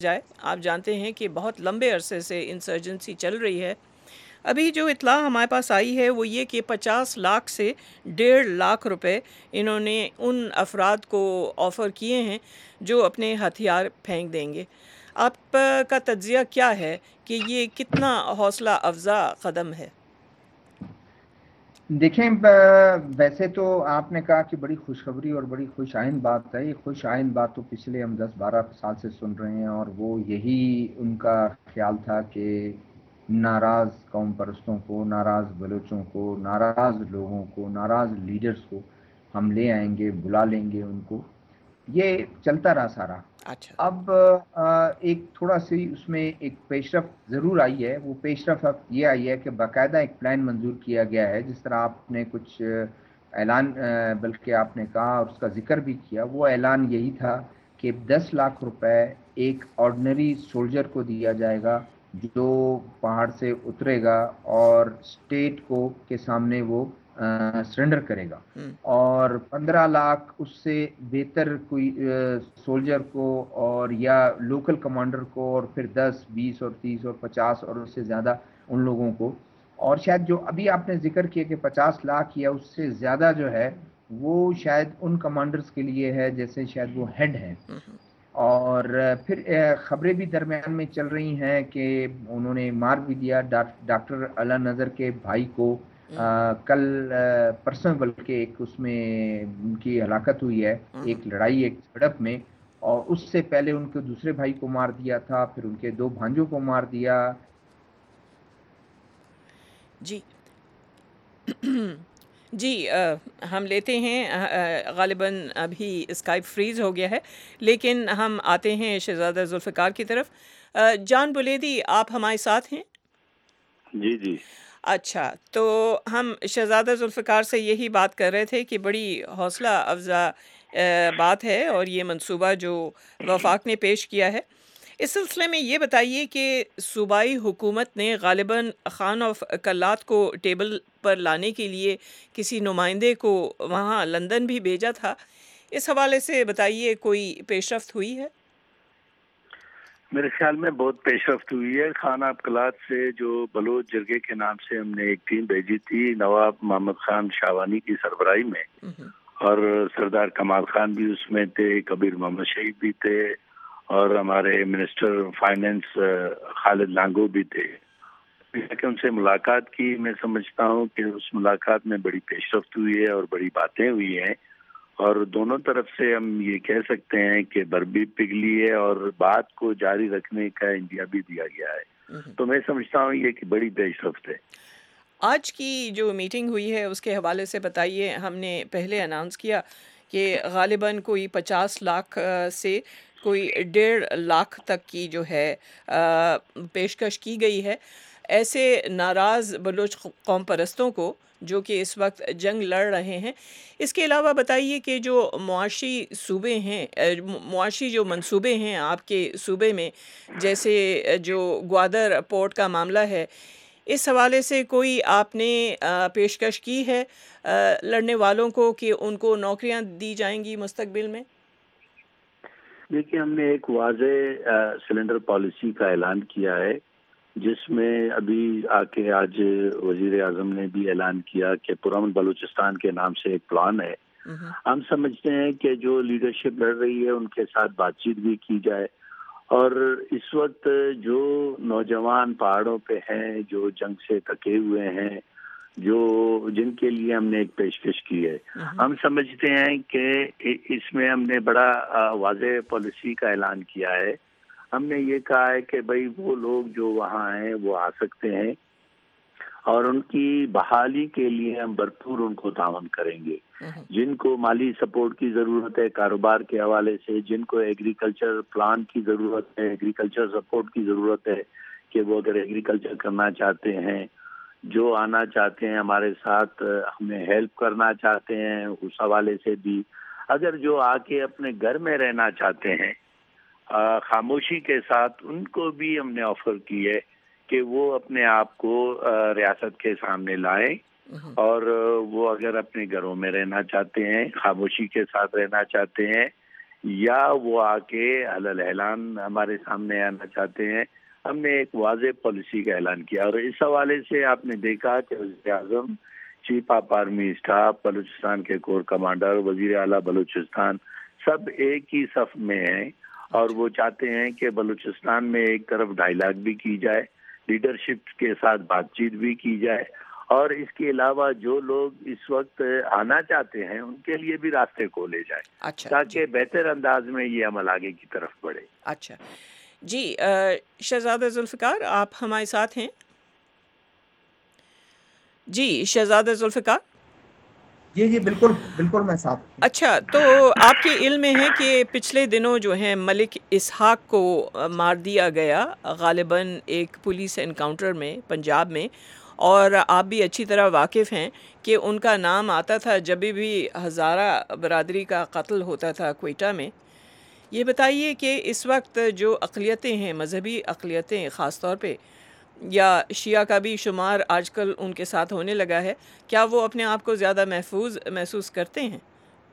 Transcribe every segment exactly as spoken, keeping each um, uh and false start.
جائے. آپ جانتے ہیں کہ بہت لمبے عرصے سے انسرجنسی چل رہی ہے. ابھی جو اطلاع ہمارے پاس آئی ہے وہ یہ کہ پچاس لاکھ سے ڈیڑھ لاکھ روپے انہوں نے ان افراد کو آفر کیے ہیں جو اپنے ہتھیار پھینک دیں گے. آپ کا تجزیہ کیا ہے کہ یہ کتنا حوصلہ افزا قدم ہے؟ دیکھیں، ویسے تو آپ نے کہا کہ بڑی خوشخبری اور بڑی خوش آئند بات ہے. یہ خوش آئند بات تو پچھلے ہم دس بارہ سال سے سن رہے ہیں، اور وہ یہی ان کا خیال تھا کہ ناراض قوم پرستوں کو، ناراض بلوچوں کو، ناراض لوگوں کو، ناراض لیڈرز کو ہم لے آئیں گے، بلا لیں گے ان کو. یہ چلتا رہا سارا. اچھا. اب ایک تھوڑا سی اس میں ایک پیش رفت ضرور آئی ہے. وہ پیش رفت یہ آئی ہے کہ باقاعدہ ایک پلان منظور کیا گیا ہے. جس طرح آپ نے کچھ اعلان بلکہ آپ نے کہا اور اس کا ذکر بھی کیا، وہ اعلان یہی تھا کہ دس لاکھ روپے ایک آرڈنری سولجر کو دیا جائے گا جو پہاڑ سے اترے گا اور اسٹیٹ کو کے سامنے وہ سرنڈر کرے گا، اور پندرہ لاکھ اس سے بہتر کوئی سولجر کو اور یا لوکل کمانڈر کو، اور پھر دس بیس اور تیس اور پچاس اور اس سے زیادہ ان لوگوں کو. اور شاید جو ابھی آپ نے ذکر کیا کہ پچاس لاکھ یا اس سے زیادہ جو ہے وہ شاید ان کمانڈرز کے لیے ہے جیسے شاید وہ ہیڈ ہیں. اور پھر خبریں بھی درمیان میں چل رہی ہیں کہ انہوں نے مار بھی دیا ڈاکٹر اعلیٰ نظر کے بھائی کو. آ, کل پرسوں بلکہ ایک اس میں ان کی ہلاکت ہوئی ہے، ایک لڑائی ایک جھڑپ میں. اور اس سے پہلے ان کے دوسرے بھائی کو مار دیا تھا، پھر ان کے دو بھانجوں کو مار دیا. جی جی ہم لیتے ہیں، غالباً ابھی اسکائپ فریز ہو گیا ہے، لیکن ہم آتے ہیں شہزادہ ذوالفقار کی طرف. جان بلیدی، آپ ہمارے ساتھ ہیں؟ جی جی. اچھا، تو ہم شہزادہ ذوالفقار سے یہی بات کر رہے تھے کہ بڑی حوصلہ افزا بات ہے اور یہ منصوبہ جو وفاق نے پیش کیا ہے. اس سلسلے میں یہ بتائیے کہ صوبائی حکومت نے غالباً خان آف کلات کو ٹیبل پر لانے کے لیے کسی نمائندے کو وہاں لندن بھی بھیجا تھا. اس حوالے سے بتائیے، کوئی پیش رفت ہوئی ہے؟ میرے خیال میں بہت پیش رفت ہوئی ہے. خان آف کلات سے جو بلوچ جرگے کے نام سے ہم نے ایک ٹیم بھیجی تھی نواب محمد خان شاوانی کی سربراہی میں، اور سردار کمال خان بھی اس میں تھے، کبیر محمد شہید بھی تھے، اور ہمارے منسٹر فائنینس خالد لانگو بھی تھے. کہ ان سے ملاقات کی، میں سمجھتا ہوں کہ اس ملاقات میں بڑی پیش رفت ہوئی ہے اور بڑی باتیں ہوئی ہیں، اور دونوں طرف سے ہم یہ کہہ سکتے ہیں کہ بربی پگھلی ہے اور بات کو جاری رکھنے کا انڈیا بھی دیا گیا ہے. تو میں سمجھتا ہوں یہ کہ بڑی پیش رفت ہے. آج کی جو میٹنگ ہوئی ہے اس کے حوالے سے بتائیے. ہم نے پہلے اناؤنس کیا کہ غالباً کوئی پچاس لاکھ سے کوئی ڈیڑھ لاکھ تک کی جو ہے پیشکش کی گئی ہے ایسے ناراض بلوچ قوم پرستوں کو جو کہ اس وقت جنگ لڑ رہے ہیں. اس کے علاوہ بتائیے کہ جو معاشی صوبے ہیں، معاشی جو منصوبے ہیں آپ کے صوبے میں، جیسے جو گوادر پورٹ کا معاملہ ہے، اس حوالے سے کوئی آپ نے پیشکش کی ہے لڑنے والوں کو کہ ان کو نوکریاں دی جائیں گی مستقبل میں؟ دیکھیے، ہم نے ایک واضح سلنڈر پالیسی کا اعلان کیا ہے، جس میں ابھی آ کے آج وزیر اعظم نے بھی اعلان کیا کہ پرامن بلوچستان کے نام سے ایک پلان ہے. ہم سمجھتے ہیں کہ جو لیڈرشپ لڑ رہی ہے ان کے ساتھ بات چیت بھی کی جائے، اور اس وقت جو نوجوان پہاڑوں پہ ہیں، جو جنگ سے تھکے ہوئے ہیں، جو جن کے لیے ہم نے ایک پیشکش کی ہے، ہم سمجھتے ہیں کہ اس میں ہم نے بڑا واضح پالیسی کا اعلان کیا ہے. ہم نے یہ کہا ہے کہ بھئی وہ لوگ جو وہاں ہیں وہ آ سکتے ہیں، اور ان کی بحالی کے لیے ہم بھرپور ان کو تعاون کریں گے. جن کو مالی سپورٹ کی ضرورت ہے کاروبار کے حوالے سے، جن کو ایگریکلچر پلان کی ضرورت ہے، ایگریکلچر سپورٹ کی ضرورت ہے کہ وہ اگر ایگریکلچر کرنا چاہتے ہیں، جو آنا چاہتے ہیں ہمارے ساتھ ہمیں ہیلپ کرنا چاہتے ہیں، اس حوالے سے بھی. اگر جو آ کے اپنے گھر میں رہنا چاہتے ہیں خاموشی کے ساتھ، ان کو بھی ہم نے آفر کی ہے کہ وہ اپنے آپ کو ریاست کے سامنے لائیں، اور وہ اگر اپنے گھروں میں رہنا چاہتے ہیں، خاموشی کے ساتھ رہنا چاہتے ہیں، یا وہ آ کے علل اعلان ہمارے سامنے آنا چاہتے ہیں. ہم نے ایک واضح پالیسی کا اعلان کیا اور اس حوالے سے آپ نے دیکھا کہ وزیر اعظم، chief of army staff, Balochistan کے کور کمانڈر، وزیر اعلیٰ بلوچستان سب ایک ہی صف میں ہیں اور وہ چاہتے ہیں کہ بلوچستان میں ایک طرف ڈائیلاگ بھی کی جائے، لیڈرشپ کے ساتھ بات چیت بھی کی جائے، اور اس کے علاوہ جو لوگ اس وقت آنا چاہتے ہیں ان کے لیے بھی راستے کھولے جائیں. اچھا جی تاکہ بہتر انداز میں یہ عمل آگے کی طرف بڑھے. اچھا جی شہزادہ ذوالفقار آپ ہمارے ساتھ ہیں؟ جی شہزادہ ذوالفقار. جی جی بالکل بالکل میں ساتھ ہوں. اچھا تو آپ کے علم میں ہے کہ پچھلے دنوں جو ہیں ملک اسحاق کو مار دیا گیا غالباً ایک پولیس انکاؤنٹر میں پنجاب میں، اور آپ بھی اچھی طرح واقف ہیں کہ ان کا نام آتا تھا جب بھی ہزارہ برادری کا قتل ہوتا تھا کوئٹہ میں. یہ بتائیے کہ اس وقت جو اقلیتیں ہیں، مذہبی اقلیتیں خاص طور پہ، یا شیعہ کا بھی شمار آج کل ان کے ساتھ ہونے لگا ہے، کیا وہ اپنے آپ کو زیادہ محفوظ محسوس کرتے ہیں؟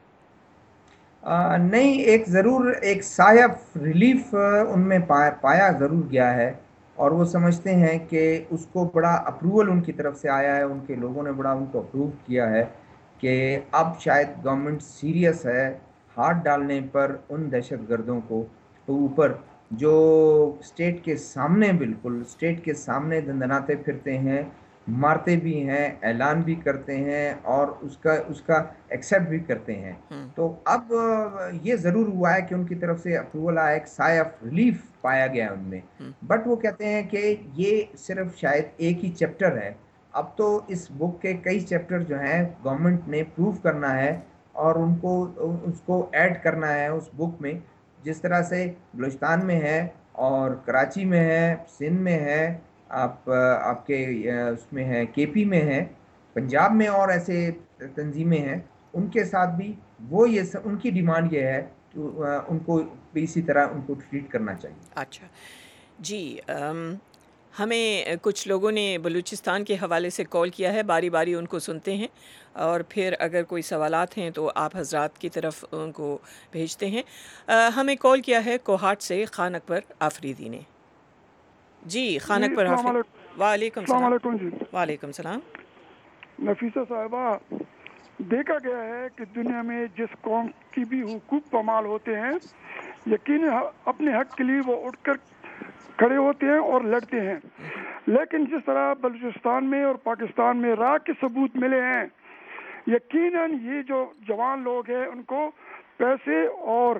آ, نہیں، ایک ضرور ایک سایہ ریلیف ان میں پایا, پایا ضرور گیا ہے، اور وہ سمجھتے ہیں کہ اس کو بڑا اپروول ان کی طرف سے آیا ہے، ان کے لوگوں نے بڑا ان کو اپروو کیا ہے کہ اب شاید گورنمنٹ سیریس ہے ہاتھ ڈالنے پر ان دہشت گردوں کو اوپر جو اسٹیٹ کے سامنے بالکل اسٹیٹ کے سامنے دندناتے پھرتے ہیں، مارتے بھی ہیں، اعلان بھی کرتے ہیں اور اس کا اس کا ایکسیپٹ بھی کرتے ہیں. ہم، تو اب یہ ضرور ہوا ہے کہ ان کی طرف سے اپروول آیا، ایک سائے آف ریلیف پایا گیا ان میں. ہم، بٹ وہ کہتے ہیں کہ یہ صرف شاید ایک ہی چیپٹر ہے، اب تو اس بک کے کئی چیپٹر جو ہیں گورنمنٹ نے پروو کرنا ہے اور ان کو اس کو ایڈ کرنا ہے اس بک میں، جس طرح سے بلوچستان میں ہے اور کراچی میں ہے، سندھ میں ہے، آپ آپ کے اس میں ہے، کے پی میں ہے، پنجاب میں اور ایسے تنظیمیں ہیں ان کے ساتھ بھی وہ یہ ان کی ڈیمانڈ یہ ہے کہ ان کو بھی اسی طرح ان کو ٹریٹ کرنا چاہیے. اچھا جی ام، ہمیں کچھ لوگوں نے بلوچستان کے حوالے سے کال کیا ہے، باری باری ان کو سنتے ہیں اور پھر اگر کوئی سوالات ہیں تو آپ حضرات کی طرف ان کو بھیجتے ہیں. آ، ہمیں کال کیا ہے کوہاٹ سے خان اکبر آفریدی نے. جی خان جی اکبر السلام آفریدی. علیکم. وعلیکم السلام السلام. علیکم جی. وعلیکم السلام. نفیسہ صاحبہ، دیکھا گیا ہے کہ دنیا میں جس قوم کی بھی حقوق پامال ہوتے ہیں، یقیناً اپنے حق کے لیے وہ اٹھ کر کھڑے ہوتے ہیں اور لڑتے ہیں. لیکن جس طرح بلوچستان میں اور پاکستان میں راہ کے ثبوت ملے ہیں، یقیناً یہ جو جوان لوگ ہیں ان کو پیسے اور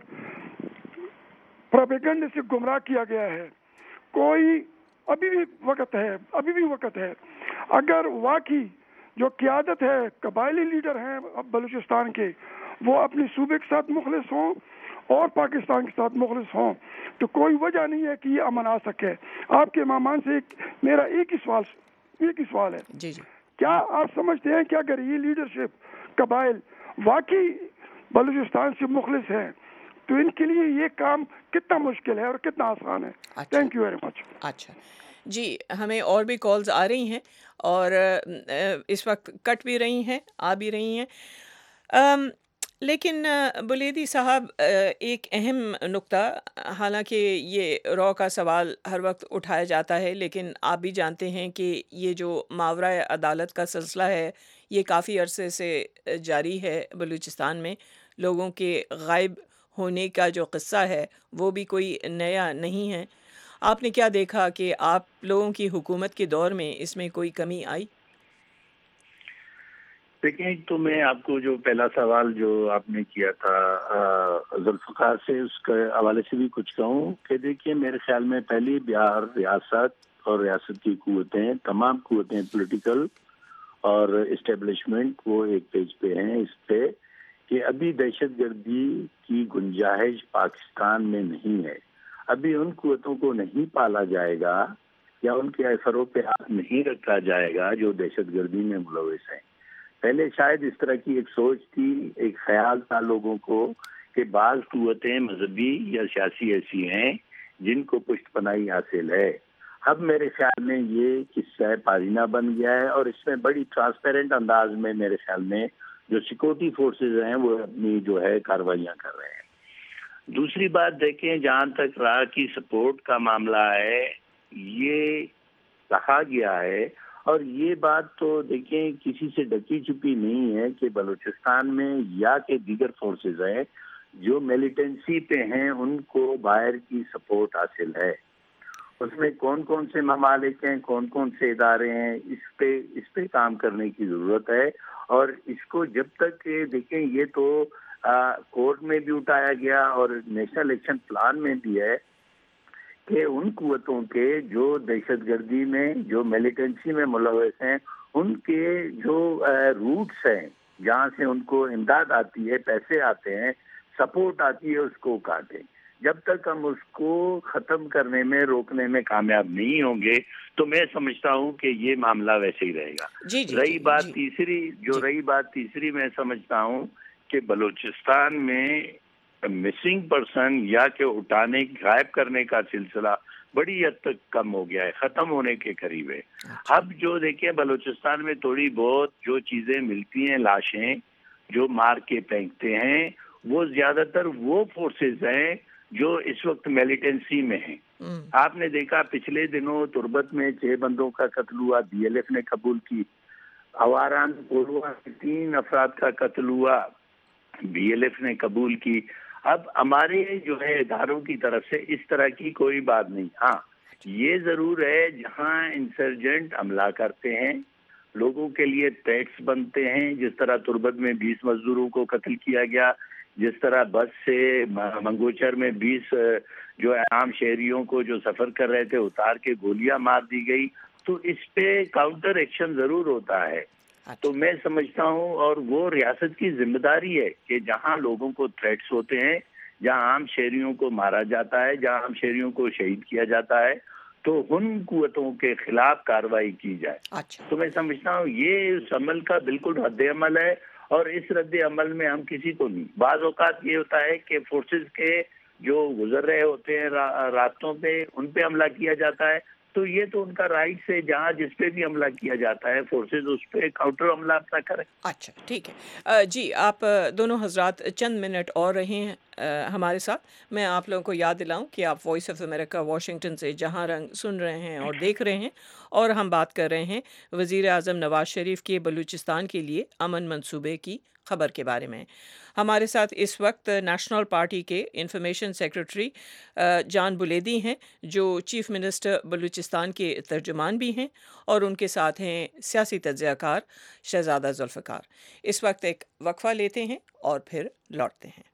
پروپیگنڈے سے گمراہ کیا گیا ہے. کوئی ابھی بھی وقت ہے ابھی بھی وقت ہے اگر واقعی جو قیادت ہے، قبائلی لیڈر ہیں بلوچستان کے، وہ اپنے صوبے کے ساتھ مخلص ہوں اور پاکستان کے ساتھ مخلص ہوں، تو کوئی وجہ نہیں ہے کہ یہ امن آ سکے. آپ کے مہمان سے ایک میرا ایک ہی سوال ایک ہی سوال ہے، جی جی کیا آپ سمجھتے ہیں کہ اگر یہ لیڈرشپ قبائل واقعی بلوچستان سے مخلص ہیں تو ان کے لیے یہ کام کتنا مشکل ہے اور کتنا آسان ہے؟ اچھا تھینک یو ویری مچ. اچھا جی ہمیں اور بھی کالز آ رہی ہیں اور اس وقت کٹ بھی رہی ہیں، آ بھی رہی ہیں. ام، لیکن بلیدی صاحب ایک اہم نقطہ، حالانکہ یہ رو کا سوال ہر وقت اٹھایا جاتا ہے لیکن آپ بھی جانتے ہیں کہ یہ جو ماورا عدالت کا سلسلہ ہے یہ کافی عرصے سے جاری ہے بلوچستان میں. لوگوں کے غائب ہونے کا جو قصہ ہے وہ بھی کوئی نیا نہیں ہے. آپ نے کیا دیکھا کہ آپ لوگوں کی حکومت کے دور میں اس میں کوئی کمی آئی؟ دیکھیں، تو میں آپ کو جو پہلا سوال جو آپ نے کیا تھا ذوالفقار سے، اس کے حوالے سے بھی کچھ کہوں کہ دیکھیے میرے خیال میں پہلی بہار ریاست اور ریاست کی قوتیں، تمام قوتیں پولیٹیکل اور اسٹیبلشمنٹ، وہ ایک پیج پہ ہیں اس پہ کہ ابھی دہشت گردی کی گنجائش پاکستان میں نہیں ہے. ابھی ان قوتوں کو نہیں پالا جائے گا یا ان کے اثروں پہ ہاتھ نہیں رکھا جائے گا جو دہشت گردی میں ملوث ہیں. پہلے شاید اس طرح کی ایک سوچ تھی، ایک خیال تھا لوگوں کو کہ بعض قوتیں مذہبی یا سیاسی ایسی ہیں جن کو پشت پناہی حاصل ہے. اب میرے خیال میں یہ قصہ پارینہ بن گیا ہے اور اس میں بڑی ٹرانسپیرنٹ انداز میں میرے خیال میں جو سیکورٹی فورسز ہیں وہ اپنی جو ہے کاروائیاں کر رہے ہیں. دوسری بات دیکھیں، جہاں تک راہ کی سپورٹ کا معاملہ ہے، یہ کہا گیا ہے اور یہ بات تو دیکھیں کسی سے ڈکی چھپی نہیں ہے کہ بلوچستان میں یا کہ دیگر فورسز ہیں جو ملیٹنسی پہ ہیں ان کو باہر کی سپورٹ حاصل ہے. اس میں کون کون سے ممالک ہیں، کون کون سے ادارے ہیں، اس پہ اس پہ کام کرنے کی ضرورت ہے. اور اس کو جب تک دیکھیں، یہ تو کورٹ میں بھی اٹھایا گیا اور نیشنل الیکشن پلان میں بھی ہے کہ ان قوتوں کے جو دہشت گردی میں، جو ملیٹنسی میں ملوث ہیں، ان کے جو روٹس ہیں جہاں سے ان کو امداد آتی ہے، پیسے آتے ہیں، سپورٹ آتی ہے، اس کو کاٹیں. جب تک ہم اس کو ختم کرنے میں، روکنے میں کامیاب نہیں ہوں گے تو میں سمجھتا ہوں کہ یہ معاملہ ویسے ہی رہے گا. جی جی رہی جی بات جی تیسری جو جی رہی بات تیسری میں سمجھتا ہوں کہ بلوچستان میں مسنگ پرسن یا کہ اٹھانے، غائب کرنے کا سلسلہ بڑی حد تک کم ہو گیا ہے، ختم ہونے کے قریب ہے. اچھا اب جو دیکھیں بلوچستان میں تھوڑی بہت جو چیزیں ملتی ہیں، لاشیں جو مار کے پھینکتے ہیں، وہ زیادہ تر وہ فورسز ہیں جو اس وقت ملیٹنسی میں ہیں. ہم، آپ نے دیکھا پچھلے دنوں تربت میں چھ بندوں کا قتل ہوا، بی ایل ایف نے قبول کی. اواران پوروا میں تین افراد کا قتل ہوا، بی ایل ایف نے قبول کی. اب ہمارے جو ہے اداروں کی طرف سے اس طرح کی کوئی بات نہیں. ہاں یہ ضرور ہے جہاں انسرجنٹ حملہ کرتے ہیں، لوگوں کے لیے تھریٹس بنتے ہیں، جس طرح تربت میں بیس مزدوروں کو قتل کیا گیا، جس طرح بس سے منگوچر میں بیس جو عام شہریوں کو جو سفر کر رہے تھے اتار کے گولیاں مار دی گئی. تو اس پہ کاؤنٹر ایکشن ضرور ہوتا ہے. تو اچھا میں سمجھتا ہوں اور وہ ریاست کی ذمہ داری ہے کہ جہاں لوگوں کو تھریٹس ہوتے ہیں، جہاں عام شہریوں کو مارا جاتا ہے، جہاں عام شہریوں کو شہید کیا جاتا ہے، تو ان قوتوں کے خلاف کارروائی کی جائے. اچھا تو میں سمجھتا ہوں یہ اس عمل کا بالکل رد عمل ہے اور اس رد عمل میں ہم کسی کو نہیں. بعض اوقات یہ ہوتا ہے کہ فورسز کے جو گزر رہے ہوتے ہیں راستوں پہ، ان پہ حملہ کیا جاتا ہے، تو یہ تو ان کا رائٹ سے جہاں جس پہ بھی حملہ کیا جاتا ہے فورسز اس پہ کاؤنٹر حملہ اپنا کریں. اچھا ٹھیک ہے. آ، جی آپ آ، دونوں حضرات چند منٹ اور رہے ہیں آ، ہمارے ساتھ. میں آپ لوگوں کو یاد دلاؤں کہ آپ وائس آف امریکہ واشنگٹن سے جہاں رنگ سن رہے ہیں اور دیکھ رہے ہیں، اور ہم بات کر رہے ہیں وزیر اعظم نواز شریف کے بلوچستان کے لیے امن منصوبے کی خبر کے بارے میں. ہمارے ساتھ اس وقت نیشنل پارٹی کے انفارمیشن سیکرٹری آ، جان بلیدی ہیں، جو چیف منسٹر بلوچستان کے ترجمان بھی ہیں، اور ان کے ساتھ ہیں سیاسی تجزیہ کار شہزادہ ذوالفقار. اس وقت ایک وقفہ لیتے ہیں اور پھر لوٹتے ہیں.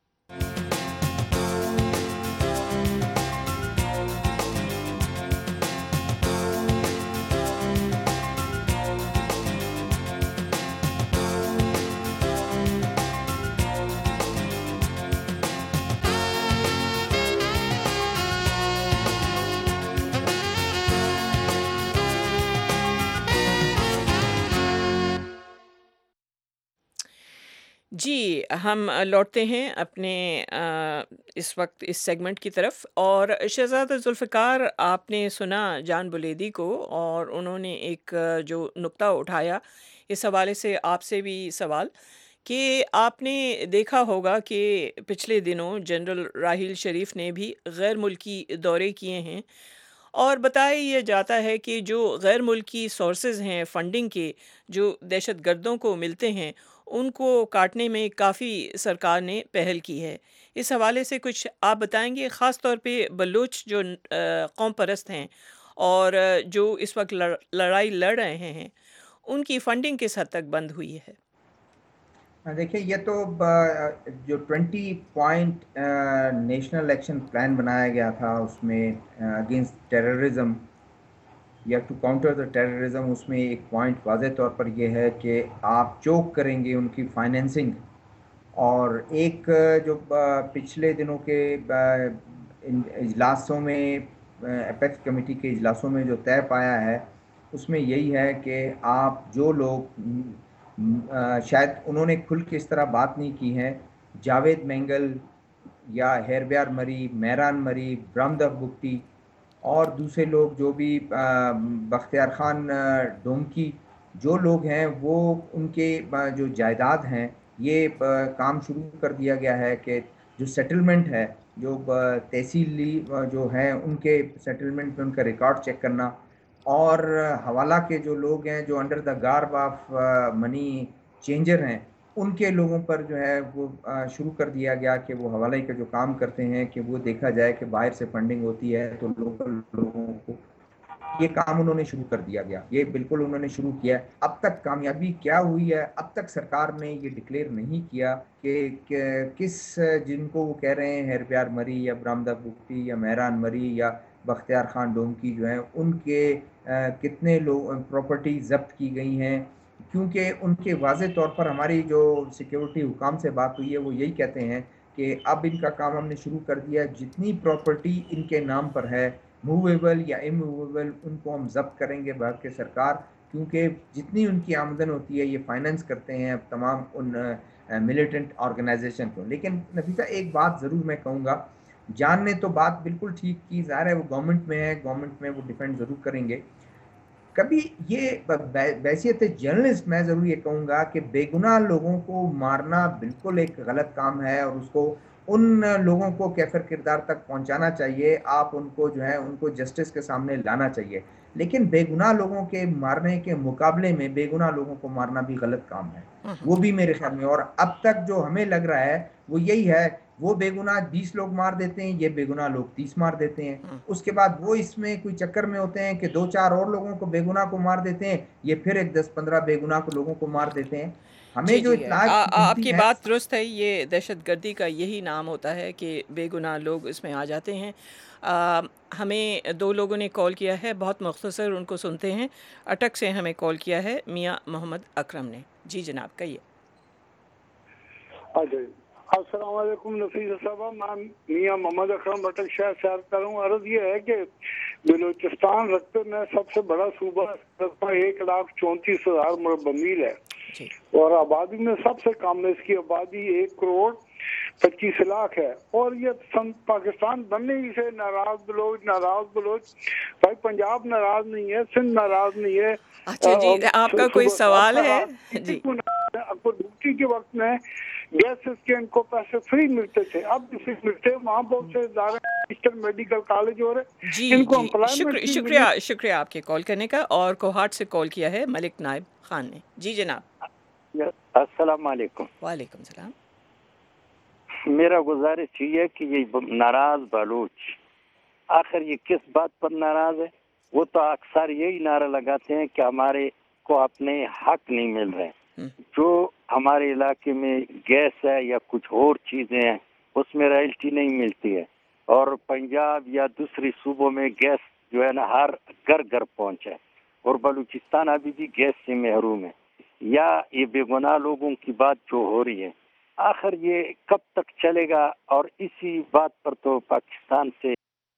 جی ہم لوٹتے ہیں اپنے آ، اس وقت اس سیگمنٹ کی طرف. اور شہزادہ ذوالفقار، آپ نے سنا جان بلیدی کو، اور انہوں نے ایک آ، جو نقطہ اٹھایا، اس حوالے سے آپ سے بھی سوال کہ آپ نے دیکھا ہوگا کہ پچھلے دنوں جنرل راحیل شریف نے بھی غیر ملکی دورے کیے ہیں، اور بتایا یہ جاتا ہے کہ جو غیر ملکی سورسز ہیں فنڈنگ کے، جو دہشت گردوں کو ملتے ہیں، ان کو کاٹنے میں کافی سرکار نے پہل کی ہے. اس حوالے سے کچھ آپ بتائیں گے، خاص طور پہ بلوچ جو آ، قوم پرست ہیں اور آ، جو اس وقت لڑ- لڑائی لڑ رہے ہیں، ان کی فنڈنگ کس حد تک بند ہوئی ہے؟ دیکھیں، یہ تو ب- جو twenty point national election plan بنایا گیا تھا، اس میں اگینسٹ ٹیررزم یا ٹو کاؤنٹر دا ٹیررزم، اس میں ایک پوائنٹ واضح طور پر یہ ہے کہ آپ چوک کریں گے ان کی فائنینسنگ. اور ایک آ، جو آ، پچھلے دنوں کے آ، ان اجلاسوں میں، اپیکس کمیٹی کے اجلاسوں میں جو طے پایا ہے، اس میں یہی ہے کہ آپ جو لوگ م، آ، شاید انہوں نے کھل کے اس طرح بات نہیں کی ہے، جاوید مینگل یا ہیربیار مری، میران مری، برہمدف بگٹی اور دوسرے لوگ جو بھی آ، بختیار خان آ، ڈومکی، جو لوگ ہیں وہ ان کے آ، جو جائیداد ہیں، یہ آ، کام شروع کر دیا گیا ہے کہ جو سیٹلمنٹ ہے، جو تحصیلی جو ہیں ان کے سیٹلمنٹ میں ان کا ریکارڈ چیک کرنا، اور حوالہ کے جو لوگ ہیں جو under the garb of money changer ہیں، ان کے لوگوں پر جو ہے وہ شروع کر دیا گیا کہ وہ حوالے کا جو کام کرتے ہیں کہ وہ دیکھا جائے کہ باہر سے فنڈنگ ہوتی ہے تو لوکل لوگوں کو، یہ کام انہوں نے شروع کر دیا گیا، یہ بالکل انہوں نے شروع کیا ہے۔ اب تک کامیابی کیا ہوئی ہے؟ اب تک سرکار نے یہ ڈکلیئر نہیں کیا کہ کس، جن کو وہ کہہ رہے ہیں ہیر پیار مری یا برامدہ بگٹی یا مہران مری یا بختیار خان ڈومکی جو ہیں، ان کے کتنے لوگ پراپرٹی ضبط کی گئی ہیں، کیونکہ ان کے واضح طور پر ہماری جو سیکیورٹی حکام سے بات ہوئی ہے وہ یہی کہتے ہیں کہ اب ان کا کام ہم نے شروع کر دیا ہے، جتنی پراپرٹی ان کے نام پر ہے موویبل یا اموویبل ان کو ہم ضبط کریں گے بھارت کے سرکار، کیونکہ جتنی ان کی آمدن ہوتی ہے یہ فائننس کرتے ہیں تمام ان ملیٹنٹ آرگنائزیشن کو۔ لیکن نفیسہ ایک بات ضرور میں کہوں گا، جان نے تو بات بالکل ٹھیک کی، ظاہر ہے وہ گورنمنٹ میں ہے، گورنمنٹ میں وہ ڈیفینڈ ضرور کریں گے۔ کبھی یہ بحیثیت جرنلسٹ میں ضرور یہ کہوں گا کہ بے گناہ لوگوں کو مارنا بالکل ایک غلط کام ہے، اور اس کو ان لوگوں کو کیفر کردار تک پہنچانا چاہیے، آپ ان کو جو ہے ان کو جسٹس کے سامنے لانا چاہیے، لیکن بے گناہ لوگوں کے مارنے کے مقابلے میں بے گناہ لوگوں کو مارنا بھی غلط کام ہے، وہ بھی میرے خیال میں۔ اور اب تک جو ہمیں لگ رہا ہے وہ یہی ہے، وہ بے گناہ بیس لوگ مار دیتے ہیں، یہ بے گناہ لوگ تیس مار دیتے ہیں، اس کے بعد وہ اس میں کوئی چکر میں ہوتے ہیں کہ دو چار اور لوگوں کو بے گناہ کو مار دیتے ہیں، یہ پھر ایک دس پندرہ بے گناہ کو لوگوں کو مار دیتے ہیں۔ ہمیں جی جو جی آ, اطلاعات آپ ملتی کی ہیں، بات درست ہے، یہ دہشت گردی کا یہی نام ہوتا ہے کہ بے گناہ لوگ اس میں آ جاتے ہیں۔ آ, ہمیں دو لوگوں نے کال کیا ہے، بہت مختصر ان کو سنتے ہیں۔ اٹک سے ہمیں کال کیا ہے میاں محمد اکرم نے۔ جی جناب کہیے۔ السلام علیکم نفیس صاحبہ، میں میاں محمد اکرم اٹک شہر سے عرض کر رہا ہوں۔ عرض یہ ہے کہ بلوچستان رقبے میں سب سے بڑا صوبہ رقبہ ایک لاکھ چونتیس ہزار مربع میل ہے، اور آبادی میں سب سے کم ہے، اس کی آبادی ایک کروڑ پچیس لاکھ ہے، اور یہ پاکستان بننے ہی سے ناراض بلوچ ناراض بلوچ بھائی پنجاب ناراض نہیں ہے، سندھ ناراض نہیں ہے۔ اچھا جی، آپ کا کوئی سوال ہے؟ جی اکبر بگٹی کے وقت میں گیس کے ان کو پیسے فری ملتے تھے، اب بھی فری ملتے ہیں، وہاں بہت سے ادارے میڈیکل کالج ہو رہے، جی ان کو جی امپلائمنٹ شکریہ شکریہ شکریہ آپ کے کال کرنے کا۔ اور کوہاٹ سے کال کیا ہے ملک نائب خان نے۔ جی جناب۔ السلام علیکم۔ وعلیکم السلام۔ میرا گزارش یہ ہے کہ یہ ناراض بلوچ آخر یہ کس بات پر ناراض ہے؟ وہ تو اکثر یہی نعرہ لگاتے ہیں کہ ہمارے کو اپنے حق نہیں مل رہے، جو ہمارے علاقے میں گیس ہے یا کچھ اور چیزیں ہیں اس میں رائلٹی نہیں ملتی ہے، اور پنجاب یا دوسری صوبوں میں گیس جو ہے نا ہر گھر گھر پہنچا ہے، اور بلوچستان ابھی بھی گیس سے محروم ہے۔ یا یہ بے گناہ لوگوں کی بات جو ہو رہی ہے، آخر یہ کب تک چلے گا؟ اور اسی بات پر تو پاکستان سے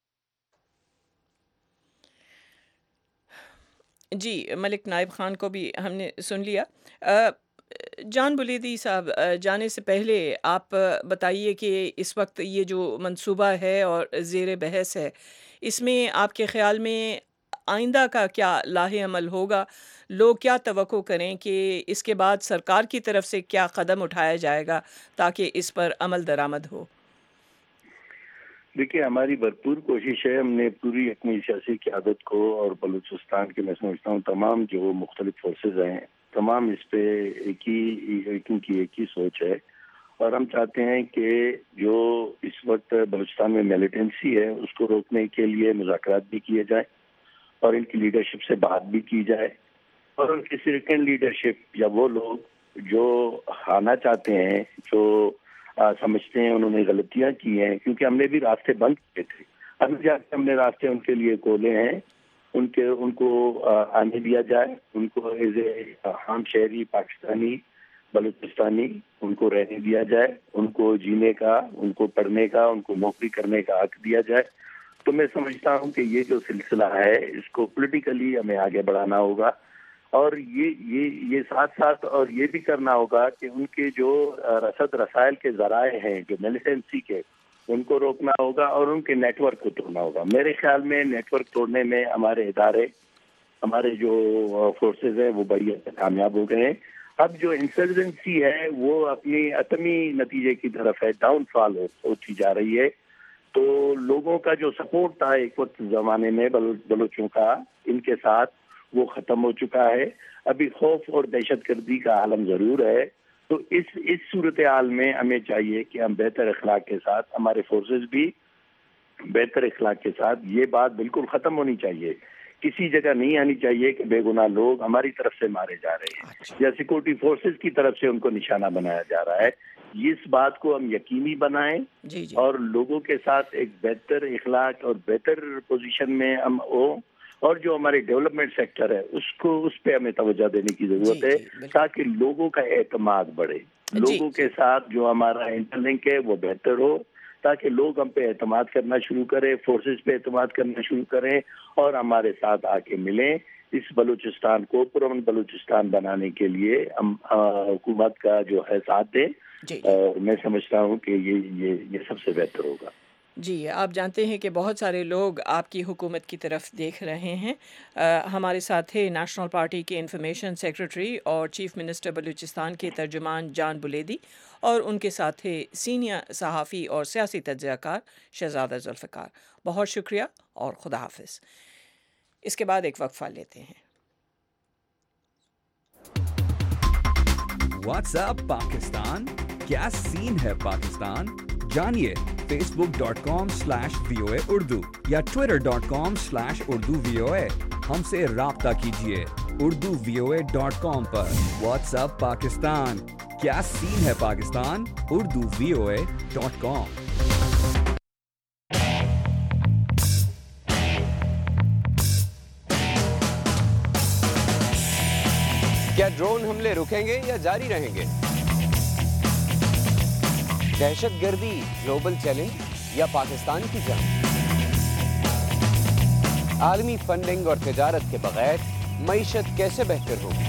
جی ملک نائب خان کو بھی ہم نے سن لیا۔ جان بلیدی صاحب، جانے سے پہلے آپ بتائیے کہ اس وقت یہ جو منصوبہ ہے اور زیر بحث ہے، اس میں آپ کے خیال میں آئندہ کا کیا لاہ عمل ہوگا؟ لوگ کیا توقع کریں کہ اس کے بعد سرکار کی طرف سے کیا قدم اٹھایا جائے گا تاکہ اس پر عمل درآمد ہو؟ دیکھیے، ہماری بھرپور کوشش ہے، ہم نے پوری حکومتی سیاسی قیادت کو اور بلوچستان کے میں سمجھتا ہوں تمام جو مختلف فورسز ہیں تمام اس پہ ایک ہی ایک کی ایک ہی سوچ ہے، اور ہم چاہتے ہیں کہ جو اس وقت بلوچستان میں میلیٹنسی ہے اس کو روکنے کے لیے مذاکرات بھی کیے جائیں، اور ان کی لیڈرشپ سے بات بھی کی جائے، اور ان کی سیکنڈ لیڈرشپ یا وہ لوگ جو آنا چاہتے ہیں، جو آ, سمجھتے ہیں انہوں نے غلطیاں کی ہیں، کیونکہ ہم نے بھی راستے بند کیے تھے، ابھی جا کے ہم نے راستے ان کے لیے کھولے ہیں، ان کے ان کو آ, آنے دیا جائے، ان کو ایز اے عام شہری پاکستانی بلوچستانی ان کو رہنے دیا جائے، ان کو جینے کا، ان کو پڑھنے کا، ان کو نوکری کرنے کا حق دیا جائے۔ تو میں سمجھتا ہوں کہ یہ جو سلسلہ ہے اس کو پولیٹیکلی ہمیں آگے بڑھانا ہوگا، اور یہ یہ یہ ساتھ ساتھ اور یہ بھی کرنا ہوگا کہ ان کے جو رسد رسائل کے ذرائع ہیں جو ملیٹنسی کے، ان کو روکنا ہوگا اور ان کے نیٹ ورک کو توڑنا ہوگا۔ میرے خیال میں نیٹ ورک توڑنے میں ہمارے ادارے، ہمارے جو فورسز ہیں وہ بڑی حد تک کامیاب ہو گئے ہیں، اب جو انسرجنسی ہے وہ اپنی اتمی نتیجے کی طرف ہے، ڈاؤن فال ہوتی جا رہی ہے. تو لوگوں کا جو سپورٹ تھا ایک وقت زمانے میں بلوچوں کا ان کے ساتھ، وہ ختم ہو چکا ہے. ابھی خوف اور دہشت گردی کا عالم ضرور ہے. تو اس اس صورتحال میں ہمیں چاہیے کہ ہم بہتر اخلاق کے ساتھ، ہمارے فورسز بھی بہتر اخلاق کے ساتھ، یہ بات بالکل ختم ہونی چاہیے. کسی جگہ نہیں آنی چاہیے کہ بے گناہ لوگ ہماری طرف سے مارے جا رہے ہیں یا سیکورٹی فورسز کی طرف سے ان کو نشانہ بنایا جا رہا ہے. اس بات کو ہم یقینی بنائیں جی جی اور لوگوں کے ساتھ ایک بہتر اخلاق اور بہتر پوزیشن میں ہم ہوں. اور جو ہمارے ڈیولپمنٹ سیکٹر ہے اس کو اس پہ ہمیں توجہ دینے کی جی ضرورت ہے جی بالکل تاکہ لوگوں کا اعتماد بڑھے. جی لوگوں کے ساتھ جو ہمارا انٹر لنک ہے وہ بہتر ہو تاکہ لوگ ہم پہ اعتماد کرنا شروع کریں، فورسز پہ اعتماد کرنا شروع کریں اور ہمارے ساتھ آ کے ملیں. اس بلوچستان کو پرامن بلوچستان بنانے کے لیے ہم حکومت کا جو ہے ساتھ دیں. جی جی اور میں سمجھتا ہوں کہ یہ یہ یہ سب سے بہتر ہوگا. جی آپ جانتے ہیں کہ بہت سارے لوگ آپ کی حکومت کی طرف دیکھ رہے ہیں. آ, ہمارے ساتھ تھے نیشنل پارٹی کے انفارمیشن سیکرٹری اور چیف منسٹر بلوچستان کے ترجمان جان بلیدی، اور ان کے ساتھ تھے سینئر صحافی اور سیاسی تجزیہ کار شہزادہ ذوالفقار. بہت شکریہ اور خدا حافظ. اس کے بعد ایک وقفہ لیتے ہیں. واٹس اپ پاکستان، کیا سین ہے پاکستان؟ جانیے Facebook dot com slash V O A Urdu یا Twitter dot com slash Urdu V O A. ہم سے رابطہ کیجیے Urdu V O A dot com پر. واٹس اپ پاکستان، کیا سین ہے Pakistan? Urdu V O A dot com. کیا ڈرون حملے رکیں گے یا جاری رہیں گے؟ دہشت گردی گلوبل چیلنج یا پاکستان کی جنگ؟ عالمی فنڈنگ اور تجارت کے بغیر معیشت کیسے بہتر ہوگی؟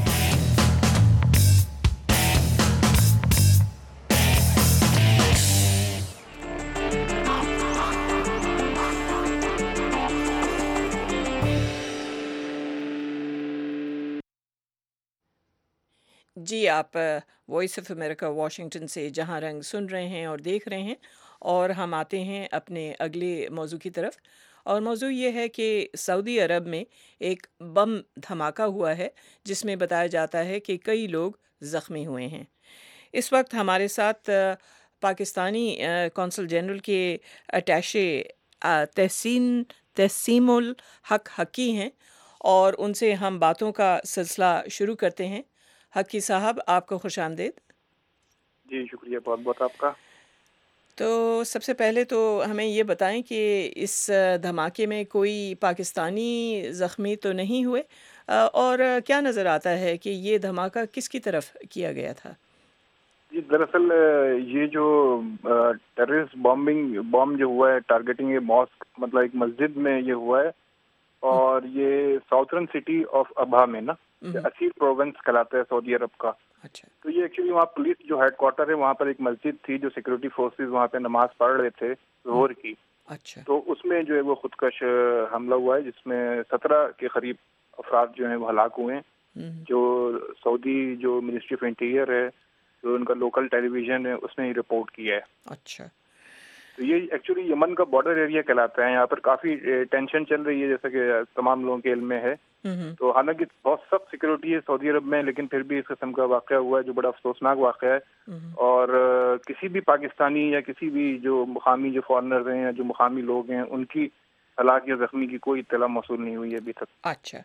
جی آپ وائس آف امریکہ واشنگٹن سے جہاں رنگ سن رہے ہیں اور دیکھ رہے ہیں، اور ہم آتے ہیں اپنے اگلے موضوع کی طرف. اور موضوع یہ ہے کہ سعودی عرب میں ایک بم دھماکہ ہوا ہے جس میں بتایا جاتا ہے کہ کئی لوگ زخمی ہوئے ہیں. اس وقت ہمارے ساتھ آ, پاکستانی کونسل جنرل کے اٹیشے آ, تحسین تحسیم الحق حقی ہیں، اور ان سے ہم باتوں کا سلسلہ شروع کرتے ہیں. حقی صاحب آپ کو خوش آمدید. جی شکریہ بہت بہت آپ کا. تو سب سے پہلے تو ہمیں یہ بتائیں کہ اس دھماکے میں کوئی پاکستانی زخمی تو نہیں ہوئے، اور کیا نظر آتا ہے کہ یہ دھماکہ کس کی طرف کیا گیا تھا؟ جی دراصل یہ جو ٹیررسٹ بامبنگ بام جو ہوا ہے ٹارگیٹنگ اے ماسک، مطلب ایک مسجد میں یہ ہوا ہے، اور یہ ساؤتھرن سٹی آف ابہا میں نا اسیر پروونس کہلاتا ہے سعودی عرب کا. اچھا. تو یہ ایکچولی وہاں پولیس جو ہیڈ کوارٹر ہے وہاں پر ایک مسجد تھی جو سیکورٹی فورسز وہاں پہ نماز پڑھ رہے تھے ظہر کی. اچھا. تو اس میں جو ہے وہ خودکش حملہ ہوا ہے جس میں سترہ کے قریب افراد جو ہیں وہ ہلاک ہوئے ہیں. جو سعودی جو منسٹری آف انٹیریئر ہے، جو ان کا لوکل ٹیلی ویژن ہے، اس نے یہ رپورٹ کیا ہے. اچھا. تو یہ ایکچولی یمن کا بارڈر ایریا کہلاتا ہے. یہاں پر کافی ٹینشن چل رہی ہے جیسا کہ تمام لوگوں کے علم میں ہے. تو حالانکہ بہت سخت سیکورٹی ہے سعودی عرب میں، لیکن پھر بھی اس قسم کا واقعہ ہوا ہے جو بڑا افسوسناک واقعہ ہے. اور کسی بھی پاکستانی یا کسی بھی جو مقامی جو فارنرز ہیں یا جو مقامی لوگ ہیں ان کی ہلاک یا زخمی کی کوئی اطلاع موصول نہیں ہوئی ہے ابھی تک. اچھا.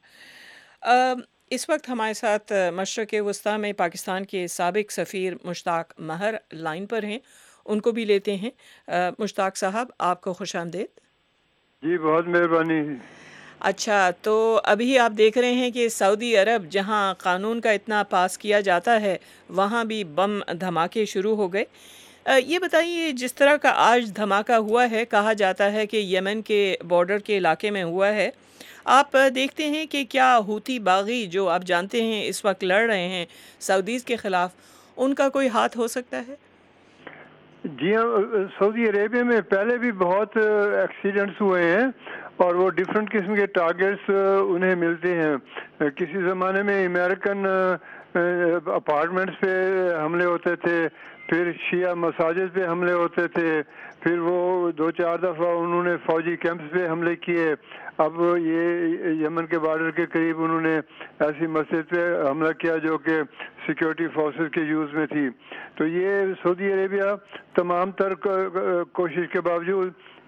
اس وقت ہمارے ساتھ مشرق وسطیٰ میں پاکستان کے سابق سفیر مشتاق مہر لائن پر ہیں، ان کو بھی لیتے ہیں. مشتاق صاحب آپ کو خوش آمدید. جی بہت مہربانی. اچھا، تو ابھی آپ دیکھ رہے ہیں کہ سعودی عرب جہاں قانون کا اتنا پاس کیا جاتا ہے وہاں بھی بم دھماکے شروع ہو گئے. یہ بتائیے جس طرح کا آج دھماکہ ہوا ہے، کہا جاتا ہے کہ یمن کے بارڈر کے علاقے میں ہوا ہے. آپ دیکھتے ہیں کہ کیا ہوتی باغی جو آپ جانتے ہیں اس وقت لڑ رہے ہیں سعودیز کے خلاف، ان کا کوئی ہاتھ ہو سکتا ہے؟ جی ہاں، سعودی عربیہ میں پہلے بھی بہت ایکسیڈنٹس ہوئے ہیں، اور وہ ڈفرینٹ قسم کے ٹارگیٹس انہیں ملتے ہیں. کسی زمانے میں امریکن اپارٹمنٹس پہ حملے ہوتے تھے, پھر شیعہ مساجد پہ حملے ہوتے تھے, پھر وہ دو چار دفعہ انہوں نے فوجی کیمپس پہ حملے کیے. اب یہ یمن کے بارڈر کے قریب انہوں نے ایسی مسجد پہ حملہ کیا جو کہ سیکیورٹی فورسز کے یوز میں تھی. تو یہ سعودی عربیہ تمام تر کوشش کے باوجود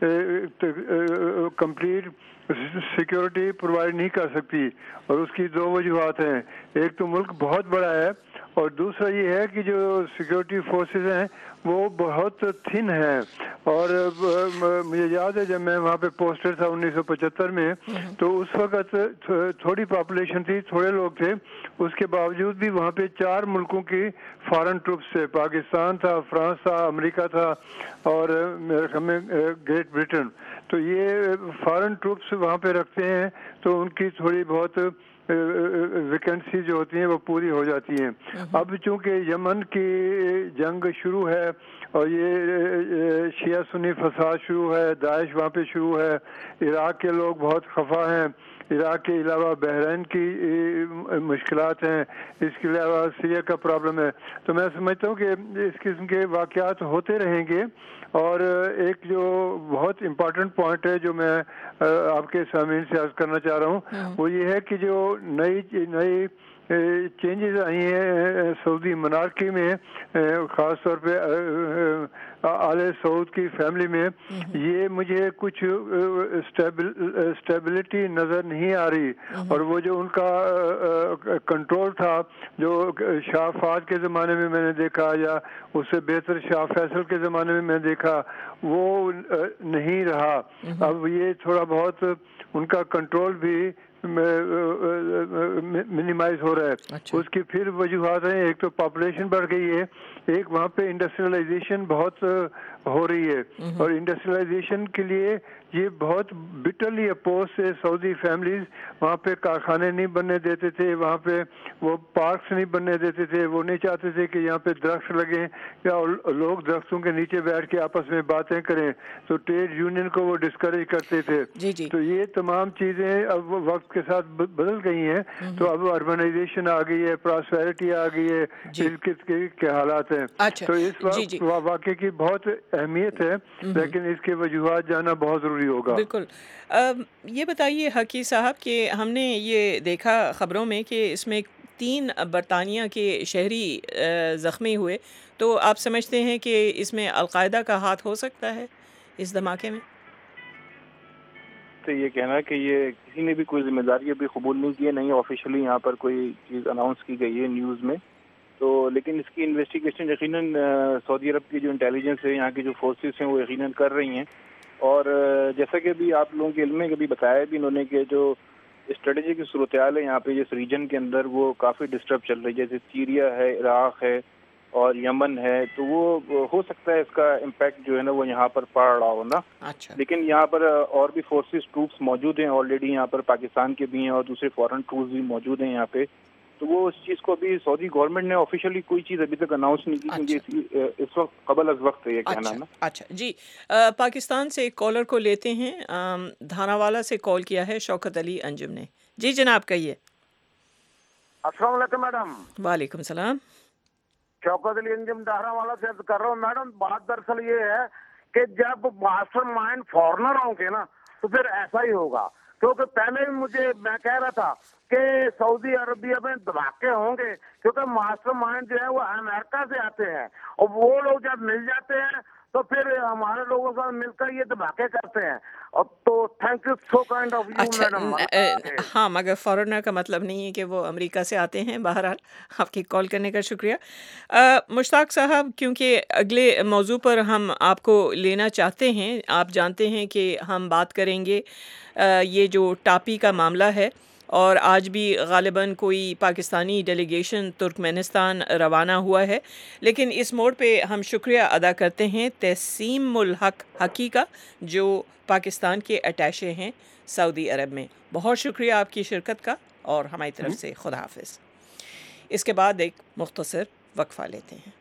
کمپلیٹ سیکیورٹی پرووائڈ نہیں کر سکتی, اور اس کی دو وجوہات ہیں. ایک تو ملک بہت بڑا ہے, اور دوسرا یہ ہے کہ جو سیکیورٹی فورسز ہیں وہ بہت تھن ہیں. اور مجھے یاد ہے جب میں وہاں پہ پوسٹڈ تھا انیس سو پچہتر میں, تو اس وقت تھوڑی پاپولیشن تھی, تھوڑے لوگ تھے, اس کے باوجود بھی وہاں پہ چار ملکوں کی فارن ٹروپس تھے. پاکستان تھا, فرانس تھا, امریکہ تھا, اور میرے خیال میں گریٹ برٹن. تو یہ فارن ٹروپس وہاں پہ رکھتے ہیں تو ان کی تھوڑی بہت ویکنسی جو ہوتی ہیں وہ پوری ہو جاتی ہیں. اب چونکہ یمن کی جنگ شروع ہے اور یہ شیعہ سنی فساد شروع ہے, داعش وہاں پہ شروع ہے, عراق کے لوگ بہت خفا ہیں, عراق کے علاوہ بحرین کی مشکلات ہیں, اس کے علاوہ سیریا کا پرابلم ہے. تو میں سمجھتا ہوں کہ اس قسم کے واقعات ہوتے رہیں گے. اور ایک جو بہت امپورٹنٹ پوائنٹ ہے جو میں آپ کے سامعین سے عرض کرنا چاہ رہا ہوں, وہ یہ ہے کہ جو نئی نئی چینجز آئی ہیں سعودی منارکی میں, خاص طور پہ آل سعود کی فیملی میں, یہ مجھے کچھ اسٹیبلٹی نظر نہیں آ رہی. اور وہ جو ان کا کنٹرول تھا جو شاہ فہد کے زمانے میں میں نے دیکھا, یا اس سے بہتر شاہ فیصل کے زمانے میں میں دیکھا, وہ نہیں رہا. اب یہ تھوڑا بہت ان کا کنٹرول بھی منیمائز ہو رہا ہے. اس کی پھر وجوہات ہیں, ایک تو پاپولیشن بڑھ گئی ہے, ایک وہاں پہ انڈسٹریلائزیشن بہت ہو رہی ہے, اور انڈسٹریلائزیشن کے لیے یہ بہت بٹرلی اپوز سے سعودی فیملیز وہاں پہ کارخانے نہیں بننے دیتے تھے, وہاں پہ وہ پارکس نہیں بننے دیتے تھے, وہ نہیں چاہتے تھے کہ یہاں پہ درخت لگیں یا لوگ درختوں کے نیچے بیٹھ کے آپس میں باتیں کریں, تو ٹریڈ یونین کو وہ ڈسکریج کرتے تھے. جی جی. تو یہ تمام چیزیں اب وقت کے ساتھ بدل گئی ہیں, تو اب اربنائزیشن آ گئی ہے, پراسپیرٹی آ گئی ہے, اس قسم کے حالات ہیں. تو اس وقت واقعے کی بہت اہمیت ہے, لیکن اس کے وجوہات جانا بہت ضروری ہوگا. بالکل. یہ بتائیے حقی صاحب کہ ہم نے یہ دیکھا خبروں میں کہ اس میں تین برطانیہ کے شہری زخمی ہوئے, تو آپ سمجھتے ہیں کہ اس میں القاعدہ کا ہاتھ ہو سکتا ہے اس دھماکے میں؟ تو یہ کہنا کہ یہ کسی نے بھی کوئی ذمہ داری ابھی قبول نہیں کی ہے, نہیں آفیشلی یہاں پر کوئی چیز اناؤنس کی گئی ہے نیوز میں, تو لیکن اس کی انویسٹیگیشن یقیناً سعودی عرب کی جو انٹیلیجنس ہے, یہاں کی جو فورسز ہیں وہ یقیناً کر رہی ہیں. اور جیسا کہ ابھی آپ لوگوں کے علم میں کبھی بتایا بھی انہوں نے کہ جو اسٹریٹجی کی صورتحال ہے یہاں پہ جس ریجن کے اندر وہ کافی ڈسٹرب چل رہی ہے, جیسے سیریا ہے, عراق ہے اور یمن ہے, تو وہ ہو سکتا ہے اس کا امپیکٹ جو ہے نا وہ یہاں پر پڑ رہا ہو نا. لیکن یہاں پر اور بھی فورسز ٹروپس موجود ہیں آلریڈی, یہاں پر پاکستان کے بھی ہیں اور دوسرے فورن ٹروپس بھی موجود ہیں یہاں پہ, تو وہ اس چیز کو ابھی سعودی گورنمنٹ نے آفیشیلی کوئی چیز ابھی تک اناؤنس نہیں کی, کیونکہ اس وقت قبل از وقت ہے یہ کہنا نا. اچھا جی. پاکستان سے ایک کالر کو لیتے ہیں, دھانا والا سے کال کیا ہے شوکت علی انجم نے. جی جناب کہیے. السلام علیکم میڈم. وعلیکم السلام. شوکت علی انجم دہرا والا سے عرض کر رہا ہوں. میڈم بات دراصل یہ ہے کہ جب ماسٹر مائنڈ فارنر ہوں گے نا تو پھر ایسا ہی ہوگا, کیونکہ پہلے بھی مجھے میں کہہ رہا تھا کہ سعودی عربیہ میں دھماکے ہوں گے, کیونکہ ماسٹر مائنڈ جو ہے وہ امریکہ سے آتے ہیں, اور وہ لوگ جب مل جاتے ہیں تو پھر ہمارے لوگوں سے مل کر یہ دھماکے کرتے ہیں. اب تو thank you so kind of you madam. ہاں, مگر فارنر کا مطلب نہیں ہے کہ وہ امریکہ سے آتے ہیں. بہرحال آپ کی کال کرنے کا شکریہ. مشتاق صاحب, کیونکہ اگلے موضوع پر ہم آپ کو لینا چاہتے ہیں, آپ جانتے ہیں کہ ہم بات کریں گے یہ جو ٹاپی کا معاملہ ہے, اور آج بھی غالباً کوئی پاکستانی ڈیلیگیشن ترکمانستان روانہ ہوا ہے. لیکن اس موڑ پہ ہم شکریہ ادا کرتے ہیں تسیم الحق حقی کا, جو پاکستان کے اٹیشے ہیں سعودی عرب میں. بہت شکریہ آپ کی شرکت کا, اور ہماری طرف سے خدا حافظ. اس کے بعد ایک مختصر وقفہ لیتے ہیں.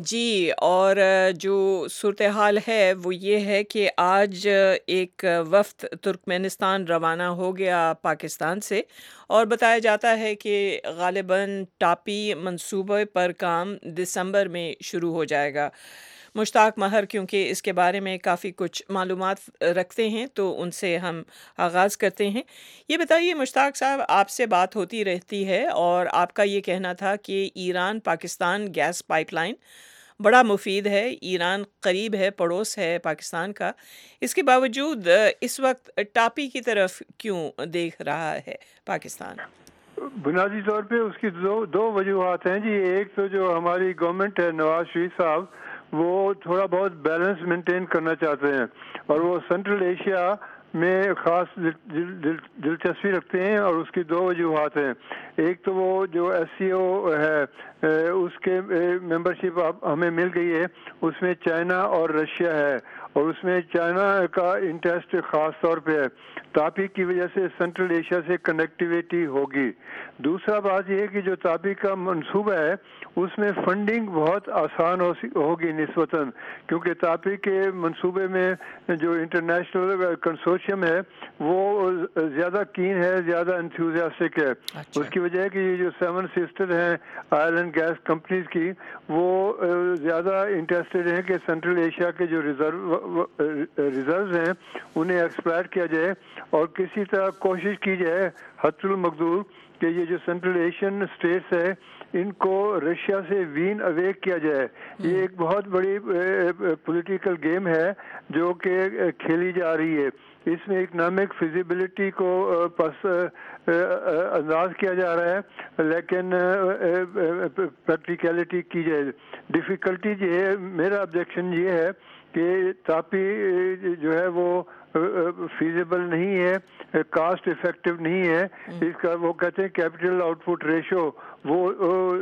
جی، اور جو صورتحال ہے وہ یہ ہے کہ آج ایک وفد ترکمنستان روانہ ہو گیا پاکستان سے، اور بتایا جاتا ہے کہ غالباً ٹاپی منصوبے پر کام دسمبر میں شروع ہو جائے گا۔ مشتاق مہر کیونکہ اس کے بارے میں کافی کچھ معلومات رکھتے ہیں تو ان سے ہم آغاز کرتے ہیں۔ یہ بتائیے مشتاق صاحب، آپ سے بات ہوتی رہتی ہے اور آپ کا یہ کہنا تھا کہ Iran Pakistan gas pipeline بڑا مفید ہے، ایران قریب ہے، پڑوس ہے پاکستان کا، اس کے باوجود اس وقت ٹاپی کی طرف کیوں دیکھ رہا ہے پاکستان؟ بنیادی طور پہ اس کی دو دو وجوہات ہیں جی۔ ایک تو جو ہماری گورنمنٹ ہے، نواز شریف صاحب، وہ تھوڑا بہت بیلنس مینٹین کرنا چاہتے ہیں اور وہ سینٹرل ایشیا میں خاص دل دل دل دلچسپی رکھتے ہیں، اور اس کی دو وجوہات ہیں۔ ایک تو وہ جو ایس سی او ہے اس کے ممبرشپ ہمیں مل گئی ہے، اس میں چائنا اور رشیا ہے، اور اس میں چائنا کا انٹرسٹ خاص طور پہ ہے۔ تاپی کی وجہ سے سینٹرل ایشیا سے کنیکٹیویٹی ہوگی۔ دوسرا بات یہ ہے کہ جو تاپی کا منصوبہ ہے اس میں فنڈنگ بہت آسان ہوگی نسبتاً، کیونکہ تاپی کے منصوبے میں جو انٹرنیشنل کنسورشیم ہے وہ زیادہ کین ہے، زیادہ انتھوزیاسٹک ہے۔ اس کی وجہ ہے کہ یہ جو سیون سسٹر ہیں آئل اینڈ گیس کمپنیز کی، وہ زیادہ انٹرسٹڈ ہیں کہ سینٹرل ایشیا کے جو ریزرو ریزروز ہیں انہیں ایکسپلائٹ کیا جائے، اور کسی طرح کوشش کی جائے حد المقدور کہ یہ جو سینٹرل ایشین اسٹیٹس ہے ان کو رشیا سے وین اوے کیا جائے۔ یہ ایک بہت بڑی پولیٹیکل گیم ہے جو کہ کھیلی جا رہی ہے۔ اس میں اکنامک فیزیبلٹی کو پس انداز کیا جا رہا ہے، لیکن پریکٹیکلٹی کی جائے۔ ڈیفیکلٹی جو ہے، میرا آبجیکشن یہ ہے کہ تاپی جو ہے وہ فیزیبل نہیں ہے، کاسٹ افیکٹو نہیں ہے۔ اس کا وہ کہتے ہیں کیپٹل آؤٹ پٹ ریشو، وہ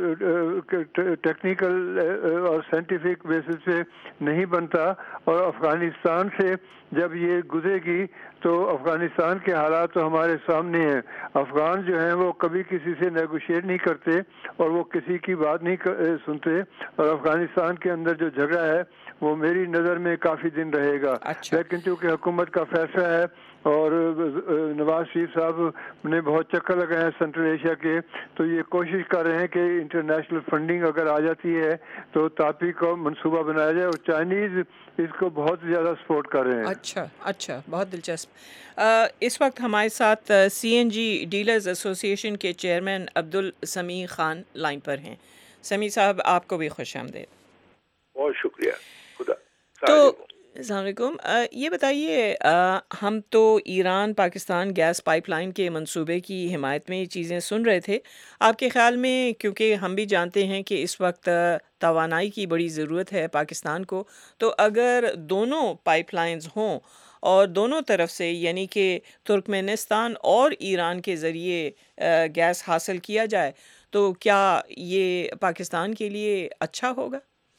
ٹیکنیکل اور سائنٹیفک بیسس پہ نہیں بنتا، اور افغانستان سے جب یہ گزرے گی تو افغانستان کے حالات تو ہمارے سامنے ہیں۔ افغان جو ہیں وہ کبھی کسی سے نیگوشیٹ نہیں کرتے اور وہ کسی کی بات نہیں سنتے، اور افغانستان کے اندر جو جھگڑا ہے وہ میری نظر میں کافی دن رہے گا۔ اچھا۔ لیکن چونکہ حکومت کا فیصلہ ہے اور نواز شریف صاحب نے بہت چکر لگائے ہیں سینٹرل ایشیا کے، تو یہ کوشش کر رہے ہیں کہ انٹرنیشنل فنڈنگ اگر آ جاتی ہے تو تاپی کو منصوبہ بنایا جائے، اور چائنیز اس کو بہت زیادہ سپورٹ کر رہے ہیں۔ اچھا اچھا، بہت دلچسپ۔ اس وقت ہمارے ساتھ سی N G dealers association کے چیئرمین عبدالسمیع خان لائن پر ہیں۔ سمیع صاحب، آپ کو بھی خوش آمدید۔ بہت شکریہ۔ خدا تو السلام علیکم۔ یہ بتائیے، ہم تو Iran Pakistan gas pipeline کے منصوبے کی حمایت میں یہ چیزیں سن رہے تھے، آپ کے خیال میں، کیونکہ ہم بھی جانتے ہیں کہ اس وقت توانائی کی بڑی ضرورت ہے پاکستان کو، تو اگر دونوں پائپ لائنز ہوں اور دونوں طرف سے، یعنی کہ ترکمنستان اور ایران کے ذریعے گیس حاصل کیا جائے، تو کیا یہ پاکستان کے لیے اچھا ہوگا؟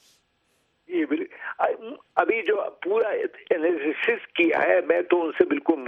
یہ ابھی جو پورا انالیسس کیا ہے میں تو ان سے بالکل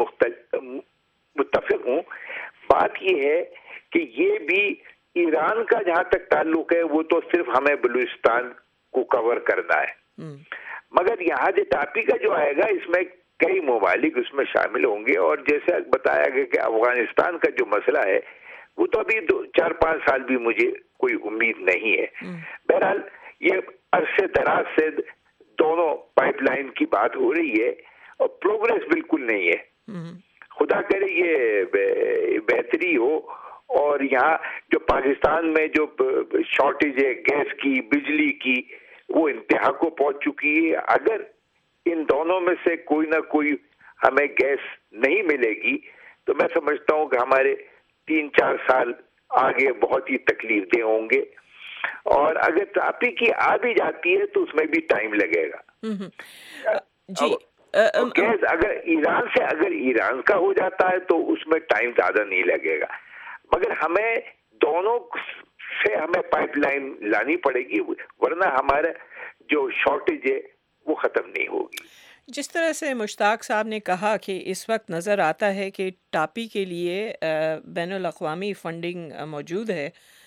متفق ہوں۔ بات یہ ہے کہ یہ بھی ایران کا جہاں تک تعلق ہے وہ تو صرف ہمیں بلوچستان کو کور کرنا ہے، مگر یہاں جو ٹاپی کا جو آئے گا اس میں کئی ممالک اس میں شامل ہوں گے، اور جیسے بتایا گیا کہ افغانستان کا جو مسئلہ ہے وہ تو ابھی دو چار پانچ سال بھی مجھے کوئی امید نہیں ہے۔ بہرحال یہ عرصے دراز سے دونوں پائپ لائن کی بات ہو رہی ہے اور پروگریس بالکل نہیں ہے۔ خدا کرے یہ بہتری ہو، اور یہاں جو پاکستان میں جو شارٹیج ہے گیس کی، بجلی کی، وہ انتہا کو پہنچ چکی ہے۔ اگر ان دونوں میں سے کوئی نہ کوئی ہمیں گیس نہیں ملے گی تو میں سمجھتا ہوں کہ ہمارے تین چار سال آگے بہت ہی تکلیف دہ ہوں گے، اور اگر تاپی کی آ بھی جاتی ہے تو اس میں بھی ٹائم لگے گا۔ جی، گیس اگر ایران سے اگر ایران کا ہو جاتا ہے تو اس میں ٹائم زیادہ نہیں لگے گا، مگر ہمیں دونوں سے ہمیں پائپ لائن لانی پڑے گی، ورنہ ہمارا جو شارٹیج ہے وہ ختم نہیں ہوگی۔ جس طرح سے مشتاق صاحب نے کہا کہ اس وقت نظر آتا ہے کہ ٹاپی کے لیے بین الاقوامی فنڈنگ موجود ہے،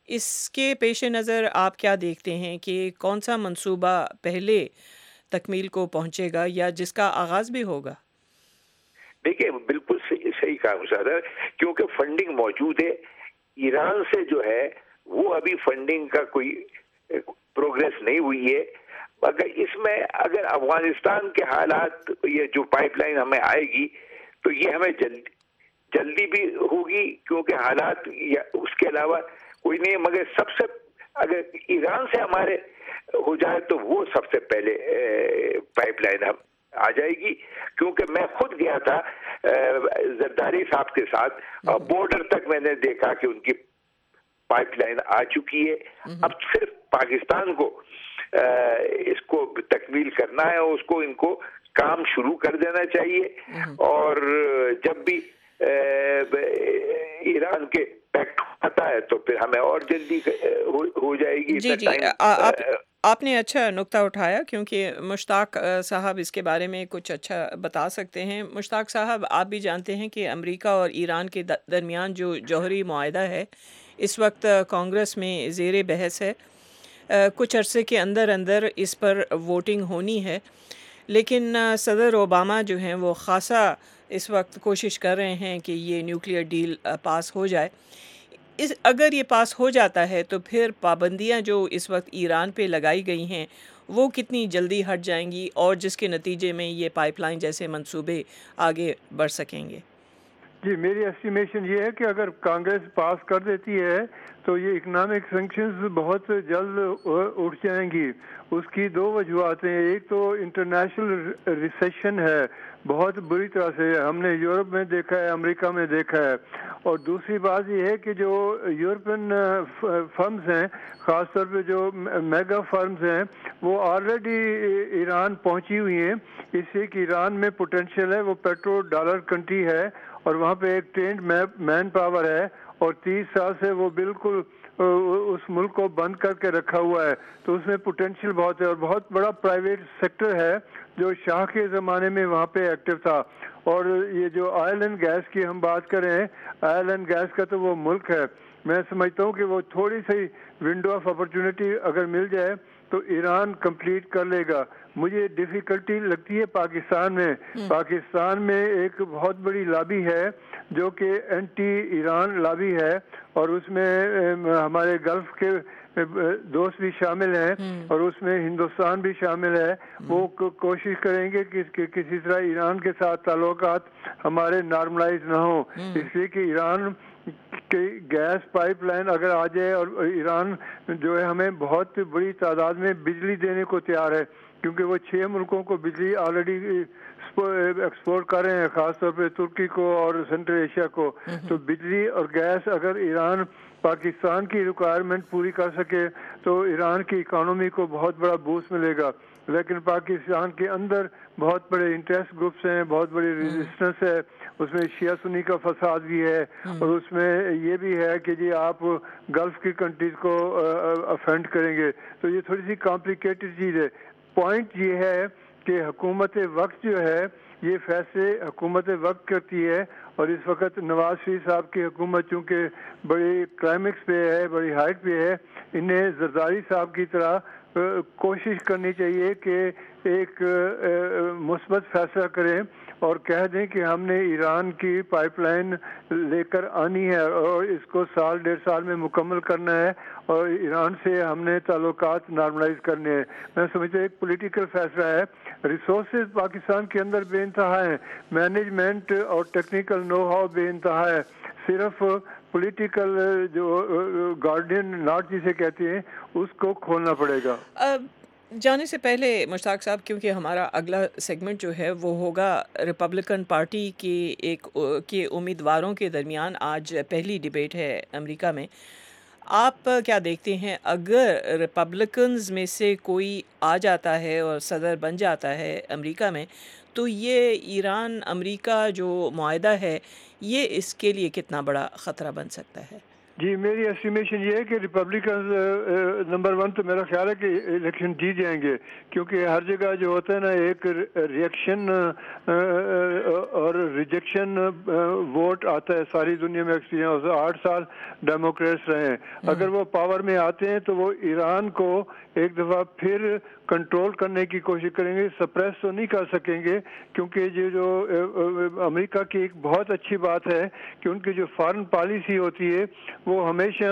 اس کے پیش نظر آپ کیا دیکھتے ہیں کہ کون سا منصوبہ پہلے تکمیل کو پہنچے گا یا جس کا آغاز بھی ہوگا؟ دیکھیں بالکل صحیح صحیح کہا مصادر، کیونکہ فنڈنگ موجود ہے ایران سے جو ہے وہ ابھی فنڈنگ کا کوئی پروگریس نہیں ہوئی ہے، مگر اس میں اگر افغانستان کے حالات، یہ جو پائپ لائن ہمیں آئے گی تو یہ ہمیں جلدی جلدی بھی ہوگی کیونکہ حالات اس کے علاوہ کوئی نہیں، مگر سب سے اگر ایران سے ہمارے ہو جائے تو وہ سب سے پہلے پائپ لائن ہم آ جائے گی، کیونکہ میں خود گیا تھا زرداری صاحب کے ساتھ، بارڈر تک میں نے دیکھا کہ ان کی پائپ لائن آ چکی ہے، اب صرف پاکستان کو اس کو تکمیل کرنا ہے، اس کو ان کو کام شروع کر دینا چاہیے، اور جب بھی ایران کے پیکٹ آتا ہے تو پھر ہمیں اور جلدی ہو جائے گی۔ جی جی آپ آپ نے اچھا نقطہ اٹھایا، کیونکہ مشتاق صاحب اس کے بارے میں کچھ اچھا بتا سکتے ہیں۔ مشتاق صاحب، آپ بھی جانتے ہیں کہ امریکہ اور ایران کے درمیان جو جوہری معاہدہ ہے اس وقت کانگریس میں زیر بحث ہے، کچھ عرصے کے اندر اندر اس پر ووٹنگ ہونی ہے، لیکن صدر اوباما جو ہیں وہ خاصا اس وقت کوشش کر رہے ہیں کہ یہ نیوکلیئر ڈیل پاس ہو جائے۔ اس اگر یہ پاس ہو جاتا ہے تو پھر پابندیاں جو اس وقت ایران پہ لگائی گئی ہیں وہ کتنی جلدی ہٹ جائیں گی، اور جس کے نتیجے میں یہ پائپ لائن جیسے منصوبے آگے بڑھ سکیں گے؟ جی میری ایسٹیمیشن یہ ہے کہ اگر کانگریس پاس کر دیتی ہے تو یہ اکنامک سینکشنز بہت جلد اٹھ جائیں گی۔ اس کی دو وجوہات ہیں، ایک تو انٹرنیشنل ریسیشن ہے بہت بری طرح سے، ہم نے یورپ میں دیکھا ہے، امریکہ میں دیکھا ہے، اور دوسری بات یہ ہے کہ جو یورپین فرمز ہیں، خاص طور پہ جو میگا فرمز ہیں، وہ آلریڈی ایران پہنچی ہوئی ہیں، اس لیے کہ ایران میں پوٹینشیل ہے، وہ پیٹرو ڈالر کنٹری ہے اور وہاں پہ ایک ٹرینڈ مین پاور ہے، اور تیس سال سے وہ بالکل اس ملک کو بند کر کے رکھا ہوا ہے، تو اس میں پوٹینشیل بہت ہے، اور بہت بڑا پرائیویٹ سیکٹر ہے جو شاہ کے زمانے میں وہاں پہ ایکٹیو تھا۔ اور یہ جو آئل اینڈ گیس کی ہم بات کریں، آئل اینڈ گیس کا تو وہ ملک ہے، میں سمجھتا ہوں کہ وہ تھوڑی سی ونڈو آف اپرچونٹی اگر مل جائے تو ایران کمپلیٹ کر لے گا۔ مجھے ڈیفیکلٹی لگتی ہے پاکستان میں، پاکستان میں ایک بہت بڑی لابی ہے جو کہ اینٹی ایران لابی ہے، اور اس میں ہمارے گلف کے دوست بھی شامل ہیں اور اس میں ہندوستان بھی شامل ہے۔ وہ کوشش کریں گے کہ کسی طرح ایران کے ساتھ تعلقات ہمارے نارملائز نہ ہوں، اس لیے کہ ایران کہ گیس پائپ لائن اگر آ جائے، اور ایران جو ہے ہمیں بہت بڑی تعداد میں بجلی دینے کو تیار ہے، کیونکہ وہ چھ ملکوں کو بجلی آلریڈی ایکسپورٹ کر رہے ہیں، خاص طور پہ ترکی کو اور سینٹرل ایشیا کو، تو بجلی اور گیس اگر ایران پاکستان کی ریکوائرمنٹ پوری کر سکے تو ایران کی اکانومی کو بہت بڑا بوسٹ ملے گا۔ لیکن پاکستان کے اندر بہت بڑے انٹرسٹ گروپس ہیں، بہت بڑی ریزسٹنس ہے، اس میں شیعہ سنی کا فساد بھی ہے، اور اس میں یہ بھی ہے کہ جی آپ گلف کی کنٹریز کو افینڈ کریں گے، تو یہ تھوڑی سی کمپلیکیٹڈ چیز ہے۔ پوائنٹ یہ ہے کہ حکومت وقت جو ہے یہ فیصلے حکومت وقت کرتی ہے، اور اس وقت نواز شریف صاحب کی حکومت چونکہ بڑی کلائمیکس پہ ہے، بڑی ہائٹ پہ ہے، انہیں زرداری صاحب کی طرح کوشش کرنی چاہیے کہ ایک مثبت فیصلہ کریں اور کہہ دیں کہ ہم نے ایران کی پائپ لائن لے کر آنی ہے اور اس کو سال ڈیڑھ سال میں مکمل کرنا ہے، اور ایران سے ہم نے تعلقات نارملائز کرنے ہیں۔ میں سمجھتا ہوں ایک پولیٹیکل فیصلہ ہے۔ ریسورسز پاکستان کے اندر بے انتہا ہیں، مینجمنٹ اور ٹیکنیکل نو ہاؤ بے انتہا ہے، صرف پولیٹیکل جو گارڈین ناٹ جسے کہتے ہیں اس کو کھولنا پڑے گا۔ جانے سے پہلے مشتاق صاحب، کیونکہ ہمارا اگلا سیگمنٹ جو ہے وہ ہوگا ریپبلکن پارٹی کی ایک کے امیدواروں کے درمیان، آج پہلی ڈیبیٹ ہے امریکہ میں، آپ کیا دیکھتے ہیں اگر ریپبلکنز میں سے کوئی آ جاتا ہے اور صدر بن جاتا ہے امریکہ میں، تو یہ ایران امریکہ جو معاہدہ ہے یہ اس کے لیے کتنا بڑا خطرہ بن سکتا ہے؟ جی میری ایسٹیمیشن یہ ہے کہ ریپبلکنز نمبر ون تو میرا خیال ہے کہ الیکشن جیت جائیں گے، کیونکہ ہر جگہ جو ہوتا ہے نا ایک ریئیکشن اور ریجیکشن ووٹ آتا ہے، ساری دنیا میں ایکسپیرینس ہوتا ہے، آٹھ سال ڈیموکریٹس رہے ہیں، اگر وہ پاور میں آتے ہیں تو وہ ایران کو ایک دفعہ پھر کنٹرول کرنے کی کوشش کریں گے، سپریس تو نہیں کر سکیں گے، کیونکہ یہ جو امریکہ کی ایک بہت اچھی بات ہے کہ ان کی جو فارن پالیسی ہوتی ہے وہ ہمیشہ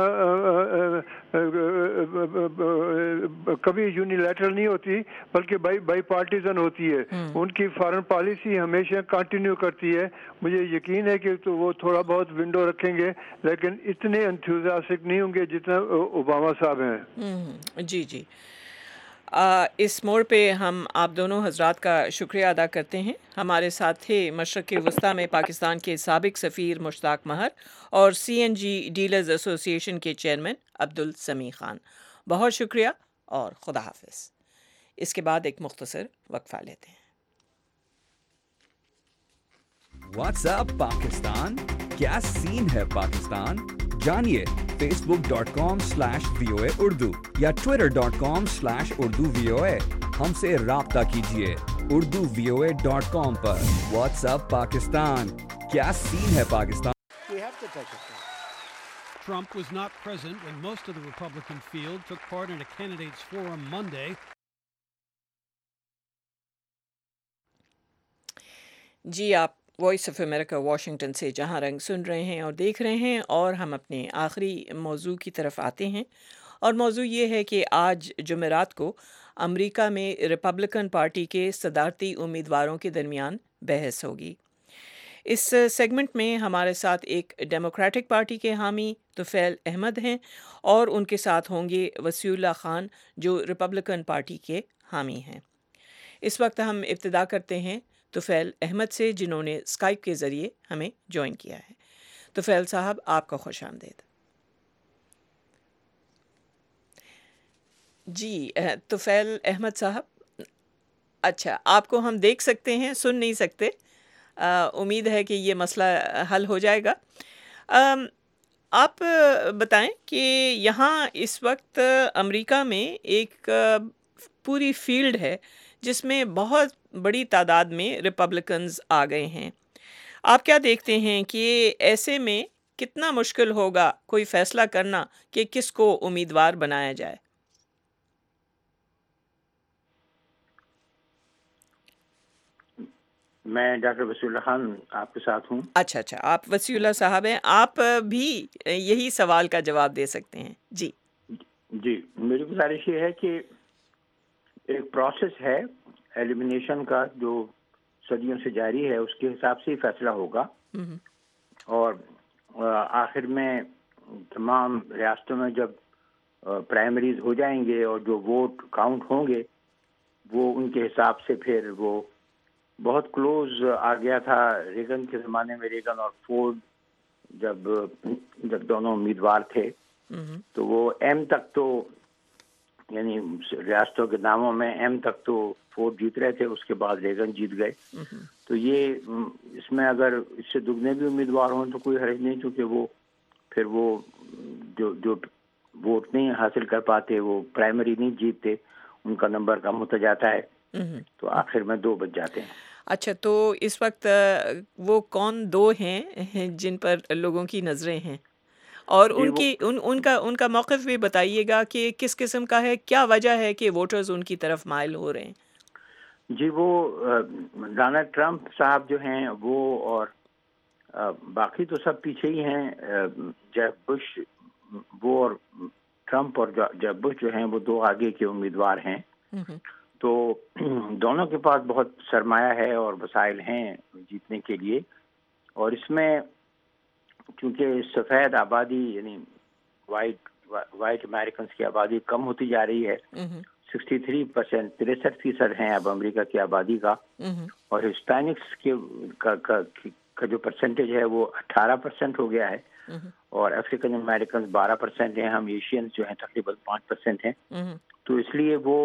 کبھی یونیلیٹرل نہیں ہوتی بلکہ بائی بائی پارٹیزن ہوتی ہے، ان کی فارن پالیسی ہمیشہ کنٹینیو کرتی ہے۔ مجھے یقین ہے کہ تو وہ تھوڑا بہت ونڈو رکھیں گے لیکن اتنے انتھوزیاسٹک نہیں ہوں گے جتنا اوباما صاحب ہیں۔ جی جی آ, اس موڑ پہ ہم آپ دونوں حضرات کا شکریہ ادا کرتے ہیں۔ ہمارے ساتھ تھے مشرق وسطیٰ میں پاکستان کے سابق سفیر مشتاق مہر اور سی N G dealers association کے چیئرمین عبدالسمیع خان، بہت شکریہ اور خدا حافظ۔ اس کے بعد ایک مختصر وقفہ لیتے ہیں۔ واٹس اپ پاکستان، کیا سین ہے پاکستان؟ جانیے Facebook dot com slash V O A Urdu یا Twitter dot com slash Urdu V O A, ہم سے رابطہ کیجیے Urdu V O A dot com پر۔ واٹس اپ پاکستان، کیا سین ہے Pakistan? Trump was not present when most of the Republican field took part in a candidates forum Monday. جی آپ voice of America Washington سے جہاں رنگ سن رہے ہیں اور دیکھ رہے ہیں، اور ہم اپنے آخری موضوع کی طرف آتے ہیں، اور موضوع یہ ہے کہ آج جمعرات کو امریکہ میں ریپبلکن پارٹی کے صدارتی امیدواروں کے درمیان بحث ہوگی۔ اس سیگمنٹ میں ہمارے ساتھ ایک ڈیموکریٹک پارٹی کے حامی طفیل احمد ہیں اور ان کے ساتھ ہوں گے وسیع اللہ خان جو ریپبلکن پارٹی کے حامی ہیں۔ اس وقت ہم ابتدا کرتے ہیں طفیل احمد سے جنہوں نے اسکائپ کے ذریعے ہمیں جوائن کیا ہے۔ طفیل صاحب آپ کا خوش آمدید۔ جی طفیل احمد صاحب، اچھا آپ کو ہم دیکھ سکتے ہیں، سن نہیں سکتے، آ, امید ہے کہ یہ مسئلہ حل ہو جائے گا۔ آ, آپ بتائیں کہ یہاں اس وقت امریکہ میں ایک پوری فیلڈ ہے جس میں بہت بڑی تعداد میں ریپبلکنز آ گئے ہیں۔ آپ کیا دیکھتے ہیں کہ ایسے میں کتنا مشکل ہوگا کوئی فیصلہ کرنا کہ کس کو امیدوار بنایا جائے؟ میں ڈاکٹر وسیع اللہ خان آپ کے ساتھ ہوں۔ اچھا اچھا آپ وسیع اللہ صاحب ہیں، آپ بھی یہی سوال کا جواب دے سکتے ہیں۔ جی جی میری گزارش یہ ہے کہ ایک پروسیس ہے ایلیمینیشن کا جو صدیوں سے جاری ہے، اس کے حساب سے ہی فیصلہ ہوگا، اور آخر میں تمام ریاستوں میں جب پرائمریز ہو جائیں گے اور جو ووٹ کاؤنٹ ہوں گے وہ ان کے حساب سے پھر وہ بہت کلوز آ گیا تھا ریگن کے زمانے میں، ریگن اور فورڈ جب جب دونوں امیدوار تھے تو وہ ایم تک تو یعنی ریاستوں کے ناموں میں ایم تک تو فورڈ جیت رہے تھے، اس کے بعد ریگن جیت گئے۔ تو یہ اس میں اگر اس سے دگنے بھی امیدوار ہوں تو کوئی حرج نہیں، کیونکہ وہ پھر وہ جو جو ووٹ نہیں حاصل کر پاتے، وہ پرائمری نہیں جیتتے، ان کا نمبر کم ہوتا جاتا ہے، تو آخر میں دو بچ جاتے ہیں۔ اچھا تو اس وقت وہ کون دو ہیں جن پر لوگوں کی نظریں ہیں، اور ان کی ان ان کا ان کا موقف بھی بتائیے گا کہ کس قسم کا ہے، کیا وجہ ہے کہ ووٹرز ان کی طرف مائل ہو رہے ہیں؟ جی وہ ڈونلڈ ٹرمپ صاحب جو ہیں وہ، اور باقی تو سب پیچھے ہی ہیں، جیب بش وہ اور ٹرمپ اور جیب بش جو ہیں وہ دو آگے کے امیدوار ہیں، تو دونوں کے پاس بہت سرمایہ ہے اور وسائل ہیں جیتنے کے لیے، اور اس میں چونکہ سفید آبادی یعنی وائٹ وائٹ امریکنز کی آبادی کم ہوتی جا رہی ہے، سکسٹی تھری پرسینٹ تریسٹھ فیصد ہیں اب امریکہ کی آبادی کا، اور ہسپینکس کے کا جو پرسنٹیج ہے وہ اٹھارہ پرسینٹ ہو گیا ہے، اور افریقن امریکنز بارہ پرسینٹ ہیں، ہم ایشینز جو ہیں تقریباً پانچ پرسینٹ ہیں، تو اس لیے وہ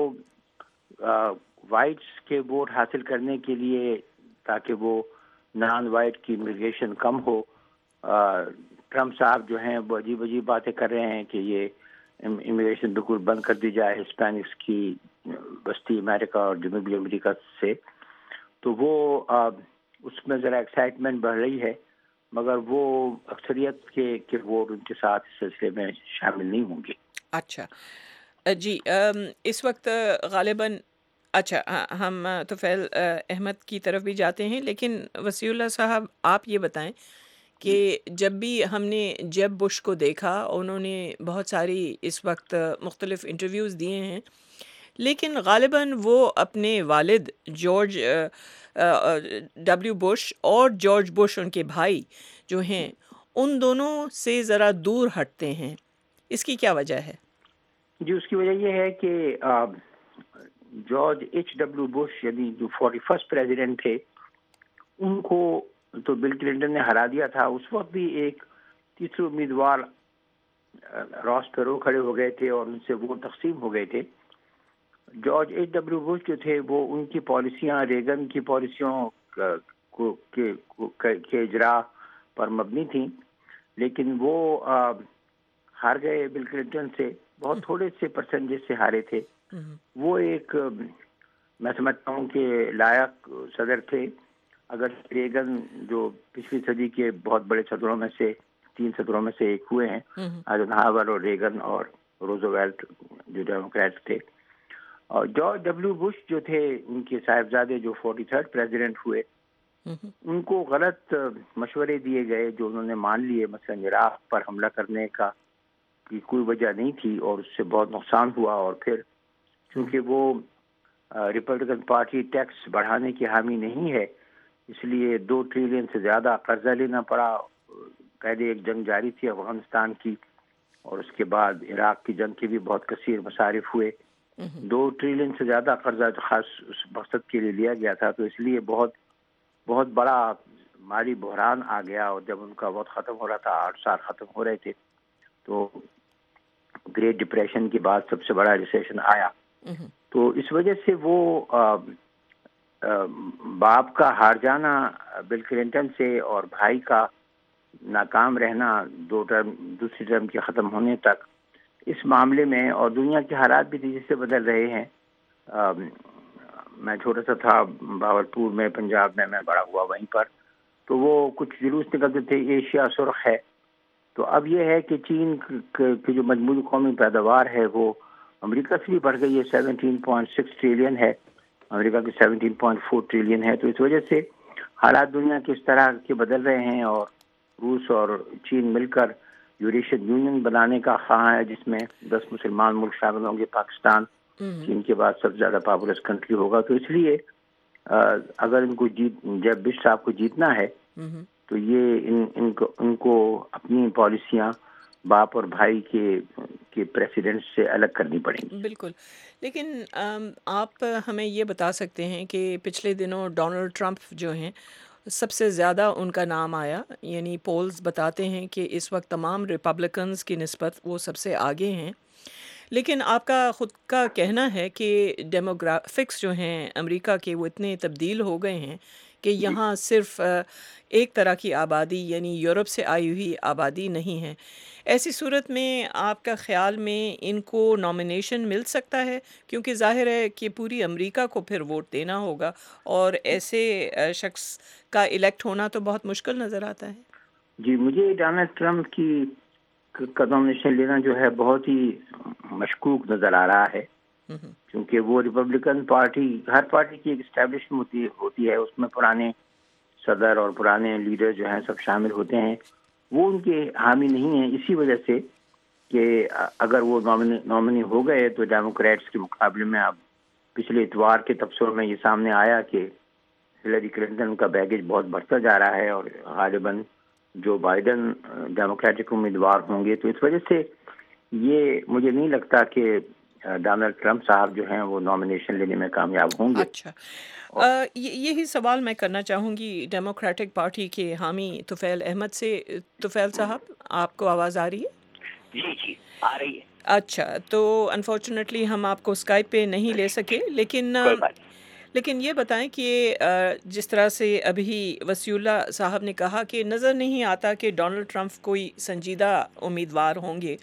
وائٹس کے ووٹ حاصل کرنے کے لیے تاکہ وہ نان وائٹ کی امیگریشن کم ہو، ٹرمپ صاحب جو ہیں وہ عجیب عجیب باتیں کر رہے ہیں کہ یہ امیگریشن بالکل بند کر دی جائے ہسپینکس کی بستی امریکہ اور جنوبی امریکہ سے. تو وہ اس میں ذرا ایکسائٹمنٹ بڑھ رہی ہے، مگر وہ اکثریت کے کے ووٹ ان کے ساتھ اس سلسلے میں شامل نہیں ہوں گے. اچھا جی، اس وقت غالباً اچھا ہم طفیل احمد کی طرف بھی جاتے ہیں، لیکن وسیع اللہ صاحب آپ یہ بتائیں کہ جب بھی ہم نے جیب بش کو دیکھا، انہوں نے بہت ساری اس وقت مختلف انٹرویوز دیے ہیں، لیکن غالباً وہ اپنے والد جارج ڈبلیو بش اور جارج بش ان کے بھائی جو ہیں ان دونوں سے ذرا دور ہٹتے ہیں. اس کی کیا وجہ ہے؟ جی، اس کی وجہ یہ ہے کہ جارج ایچ ڈبلیو بش یعنی جو فورٹی فرسٹ پریزیڈنٹ تھے، ان کو تو بل کلنٹن نے ہرا دیا تھا. اس وقت بھی ایک تیسرے امیدوار راس پیرو کھڑے ہو گئے تھے اور ان سے وہ تقسیم ہو گئے تھے. جارج ایچ ڈبلیو بش جو تھے وہ ان کی پالیسیاں ریگن کی پالیسیوں کو کے اجرا پر مبنی تھیں، لیکن وہ ہار گئے بل کلنٹن سے، بہت تھوڑے سے پرسنٹیج سے ہارے تھے. وہ ایک میں سمجھتا ہوں کہ لائق صدر تھے. اگر ریگن جو پچھلی صدی کے بہت بڑے صدروں میں سے تین صدروں میں سے ایک ہوئے ہیں، آئزنہاور اور ریگن اور روزویلٹ جو ڈیموکریٹ تھے، اور جارج ڈبلیو بش جو تھے ان کے صاحبزادے جو فورٹی تھرڈ پریزیڈنٹ ہوئے، ان کو غلط مشورے دیے گئے جو انہوں نے مان لیے. مثلا عراق پر حملہ کرنے کا کی کوئی وجہ نہیں تھی اور اس سے بہت نقصان ہوا، اور پھر چونکہ وہ ریپبلکن پارٹی ٹیکس بڑھانے کی حامی نہیں ہے، اس لیے دو ٹریلین سے زیادہ قرضہ لینا پڑا. پہلے ایک جنگ جاری تھی افغانستان کی، اور اس کے بعد عراق کی جنگ کے بھی بہت کثیر مصارف ہوئے. دو ٹریلین سے زیادہ قرضہ خاص اس مقصد کے لیے لیا گیا تھا، تو اس لیے بہت بہت بڑا مالی بحران آ گیا. اور جب ان کا وقت ختم ہو رہا تھا، آٹھ سال ختم ہو رہے تھے، تو گریٹ ڈپریشن کے بعد سب سے بڑا ریسیشن آیا. تو اس وجہ سے وہ باپ کا ہار جانا بل کلنٹن سے اور بھائی کا ناکام رہنا دو ٹرم دوسری ٹرم کے ختم ہونے تک، اس معاملے میں، اور دنیا کے حالات بھی تیزی سے بدل رہے ہیں. میں چھوٹا سا تھا بھاولپور میں، پنجاب میں میں بڑا ہوا وہیں پر، تو وہ کچھ جلوس نکلتے تھے ایشیا سرخ ہے. تو اب یہ ہے کہ چین کی جو مجموعی قومی پیداوار ہے وہ امریکہ سے بھی بڑھ گئی ہے، سیونٹین پوائنٹ سکس ٹریلین ہے، امریکہ کی سیونٹین پوائنٹ فور ٹریلین ہے. تو اس وجہ سے حالات دنیا کے اس طرح کے بدل رہے ہیں، اور روس اور چین مل کر یوریشین یونین بنانے کا خواہاں ہے، جس میں دس مسلمان ملک شامل ہوں گے. پاکستان چین کے بعد سب سے زیادہ پاپولس کنٹری ہوگا. تو اس لیے اگر ان کو جیت جب بش صاحب کو جیتنا ہے تو یہ ان ان کو ان کو اپنی پالیسیاں باپ اور بھائی کے کے پریسیڈنٹ سے الگ کرنی پڑیں گی. بالکل. لیکن آپ ہمیں یہ بتا سکتے ہیں کہ پچھلے دنوں ڈونلڈ ٹرمپ جو ہیں سب سے زیادہ ان کا نام آیا، یعنی پولز بتاتے ہیں کہ اس وقت تمام ریپبلکنز کی نسبت وہ سب سے آگے ہیں. لیکن آپ کا خود کا کہنا ہے کہ ڈیموگرافکس جو ہیں امریکہ کے وہ اتنے تبدیل ہو گئے ہیں کہ یہاں صرف ایک طرح کی آبادی یعنی یورپ سے آئی ہوئی آبادی نہیں ہے. ایسی صورت میں آپ کا خیال میں ان کو نامینیشن مل سکتا ہے؟ کیونکہ ظاہر ہے کہ پوری امریکہ کو پھر ووٹ دینا ہوگا، اور ایسے شخص کا الیکٹ ہونا تو بہت مشکل نظر آتا ہے. جی، مجھے ڈونلڈ ٹرمپ کی کا نامینیشن لینا جو ہے بہت ہی مشکوک نظر آ رہا ہے، کیونکہ وہ ریپبلکن پارٹی، ہر پارٹی کی ایک اسٹیبلشمنٹ ہوتی ہوتی ہے، اس میں پرانے صدر اور پرانے لیڈر جو ہیں سب شامل ہوتے ہیں. وہ ان کے حامی نہیں ہیں، اسی وجہ سے کہ اگر وہ نامنی نامنی ہو گئے تو ڈیموکریٹس کے مقابلے میں اب پچھلے اتوار کے تبصروں میں یہ سامنے آیا کہ ہلری کلنٹن کا بیگیج بہت بڑھتا جا رہا ہے اور غالباً جو بائیڈن ڈیموکریٹک امیدوار ہوں گے. تو اس وجہ سے یہ مجھے نہیں لگتا کہ ڈونلڈ ٹرمپ صاحب جو ہیں وہ نامینیشن لینے میں کامیاب ہوں گے. اچھا، یہی سوال میں کرنا چاہوں گی ڈیموکریٹک پارٹی کے حامی طفیل احمد سے. طفیل صاحب، آپ کو آواز آ رہی ہے؟ جی جی آ رہی ہے. اچھا، تو انفارچونیٹلی ہم آپ کو اسکائپ پہ نہیں لے سکے، لیکن لیکن یہ بتائیں کہ جس طرح سے ابھی وسیع اللہ صاحب نے کہا کہ نظر نہیں آتا کہ ڈونلڈ ٹرمپ کوئی سنجیدہ امیدوار ہوں گے،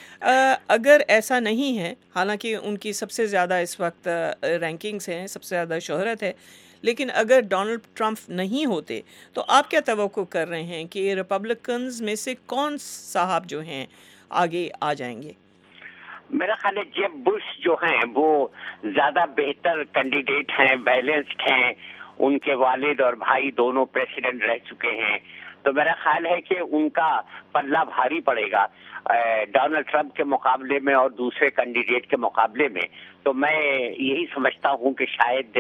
اگر ایسا نہیں ہے، حالانکہ ان کی سب سے زیادہ اس وقت رینکنگز ہیں، سب سے زیادہ شہرت ہے، لیکن اگر ڈونلڈ ٹرمپ نہیں ہوتے تو آپ کیا توقع کر رہے ہیں کہ ریپبلکنز میں سے کون صاحب جو ہیں آگے آ جائیں گے؟ میرا خیال ہے جیب بش جو ہیں وہ زیادہ بہتر کینڈیڈیٹ ہیں، بیلنسڈ ہیں، ان کے والد اور بھائی دونوں پریسیڈنٹ رہ چکے ہیں، تو میرا خیال ہے کہ ان کا پلہ بھاری پڑے گا ڈونلڈ ٹرمپ کے مقابلے میں اور دوسرے کینڈیڈیٹ کے مقابلے میں. تو میں یہی سمجھتا ہوں کہ شاید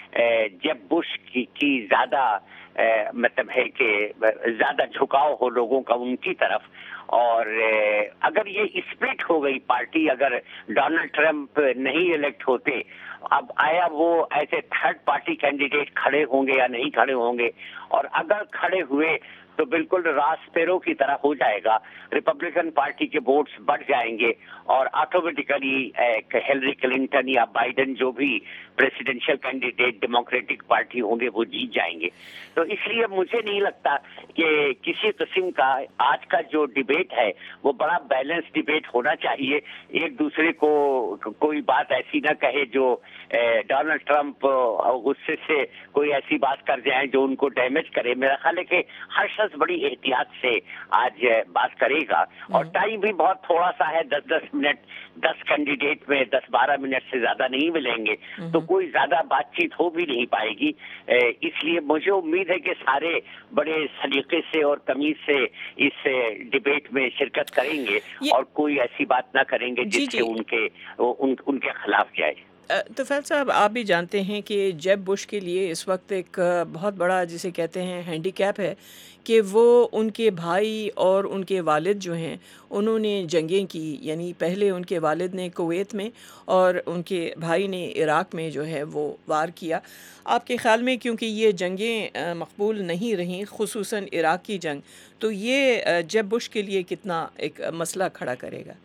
جیب بش کی, کی زیادہ مطلب ہے کہ زیادہ جھکاؤ ہو لوگوں کا ان کی طرف. اور اگر یہ اسپلٹ ہو گئی پارٹی، اگر ڈونلڈ ٹرمپ نہیں الیکٹ ہوتے، اب آیا وہ ایسے تھرڈ پارٹی کینڈیڈیٹ کھڑے ہوں گے یا نہیں کھڑے ہوں گے، اور اگر کھڑے ہوئے تو بالکل راس پیرو کی طرح ہو جائے گا، ریپبلکن پارٹی کے ووٹس بڑھ جائیں گے اور آٹومیٹیکلی ہیلری کلنٹن یا بائیڈن جو بھی پریسیڈنشل کینڈیڈیٹ ڈیموکریٹک پارٹی ہوں گے وہ جیت جائیں گے. تو اس لیے مجھے نہیں لگتا کہ کسی قسم کا آج کا جو ڈیبیٹ ہے وہ بڑا بیلنس ڈیبیٹ ہونا چاہیے. ایک دوسرے کو کوئی بات ایسی نہ کہے جو ڈونلڈ ٹرمپ غصے سے کوئی ایسی بات کر جائیں جو ان کو ڈیمیج کرے. میرا خیال ہے کہ ہر شخص بڑی احتیاط سے آج بات کرے گا، اور ٹائم بھی بہت تھوڑا سا ہے، دس دس منٹ دس کینڈیڈیٹ میں دس بارہ منٹ سے زیادہ نہیں ملیں گے، تو کوئی زیادہ بات چیت ہو بھی نہیں پائے گی. اس لیے مجھے امید ہے کہ سارے بڑے سلیقے سے اور تمیز سے اس ڈیبیٹ میں شرکت کریں گے اور کوئی ایسی بات نہ کریں گے جس سے ان کے ان کے خلاف جائے. طفیل صاحب، آپ بھی جانتے ہیں کہ جیب بش کے لیے اس وقت ایک بہت بڑا جسے کہتے ہیں ہینڈی کیپ ہے کہ وہ ان کے بھائی اور ان کے والد جو ہیں انہوں نے جنگیں کی، یعنی پہلے ان کے والد نے کویت میں اور ان کے بھائی نے عراق میں جو ہے وہ وار کیا. آپ کے خیال میں کیونکہ یہ جنگیں مقبول نہیں رہیں، خصوصاً عراق کی جنگ، تو یہ جیب بش کے لیے کتنا ایک مسئلہ کھڑا کرے گا؟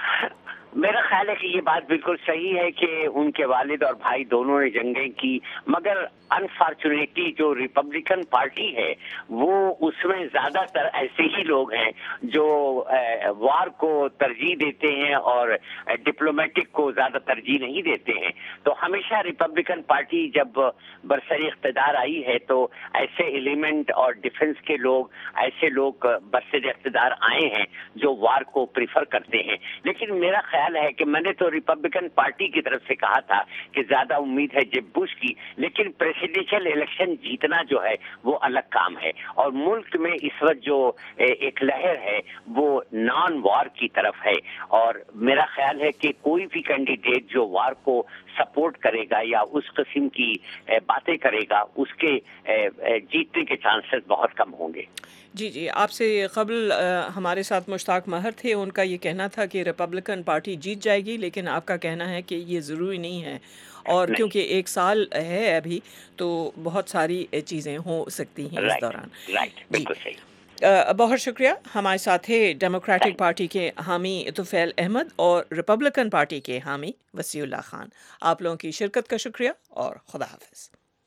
میرا خیال ہے کہ یہ بات بالکل صحیح ہے کہ ان کے والد اور بھائی دونوں نے جنگیں کی، مگر انفارچونیٹلی جو ریپبلکن پارٹی ہے وہ اس میں زیادہ تر ایسے ہی لوگ ہیں جو وار کو ترجیح دیتے ہیں اور ڈپلومیٹک کو زیادہ ترجیح نہیں دیتے ہیں. تو ہمیشہ ریپبلکن پارٹی جب برسر اقتدار آئی ہے تو ایسے ایلیمنٹ اور ڈیفنس کے لوگ، ایسے لوگ برسر اقتدار آئے ہیں جو وار کو پریفر کرتے ہیں. لیکن میرا خیال ہے کہ میں نے تو ریپبلکن پارٹی کی طرف سے کہا تھا کہ زیادہ امید ہے جیب بش کی، لیکن پریسیڈنشل الیکشن جیتنا جو ہے وہ الگ کام ہے، اور ملک میں اس وقت جو ایک لہر ہے وہ نان وار کی طرف ہے. اور میرا خیال ہے کہ کوئی بھی کینڈیڈیٹ جو وار کو سپورٹ کرے گا یا اس قسم کی باتیں کرے گا اس کے جیتنے کے چانسز بہت کم ہوں گے. جی جی آپ سے قبل ہمارے ساتھ مشتاق ماہر تھے، ان کا یہ کہنا تھا کہ ریپبلکن پارٹی جیت جائے گی، لیکن آپ کا کہنا ہے کہ یہ ضروری نہیں ہے، اور کیونکہ ایک سال ہے ابھی تو بہت ساری چیزیں ہو سکتی ہیں اس دوران. بالکل صحیح. بہت شکریہ. ہمارے ساتھ تھے ڈیموکریٹک پارٹی کے حامی طفیل احمد اور ریپبلکن پارٹی کے حامی وسیع اللہ خان. آپ لوگوں کی شرکت کا شکریہ اور خدا حافظ.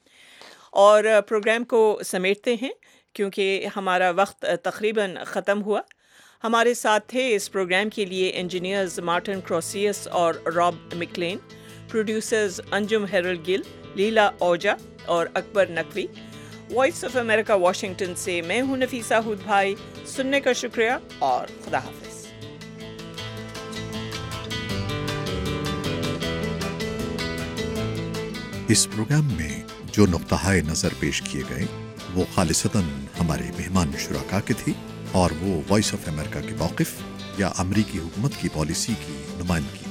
اور پروگرام کو سمیٹتے ہیں کیونکہ ہمارا وقت تقریباً ختم ہوا. ہمارے ساتھ تھے اس پروگرام کے لیے انجینئرز مارٹن کروسیس اور راب مکلین، پروڈیوسرز انجم ہیرل گل، لیلا اوجا اور Akbar Naqvi. Voice of America Washington سے میں ہوں نفیسہ ہود بھائی. سننے کا شکریہ اور خدا حافظ. اس پروگرام میں جو نقطہ نظر پیش کیے گئے وہ خالصتاً ہمارے مہمان شرکا کے تھی، اور وہ وائس آف امریکہ کے موقف یا امریکی حکومت کی پالیسی کی نمائندگی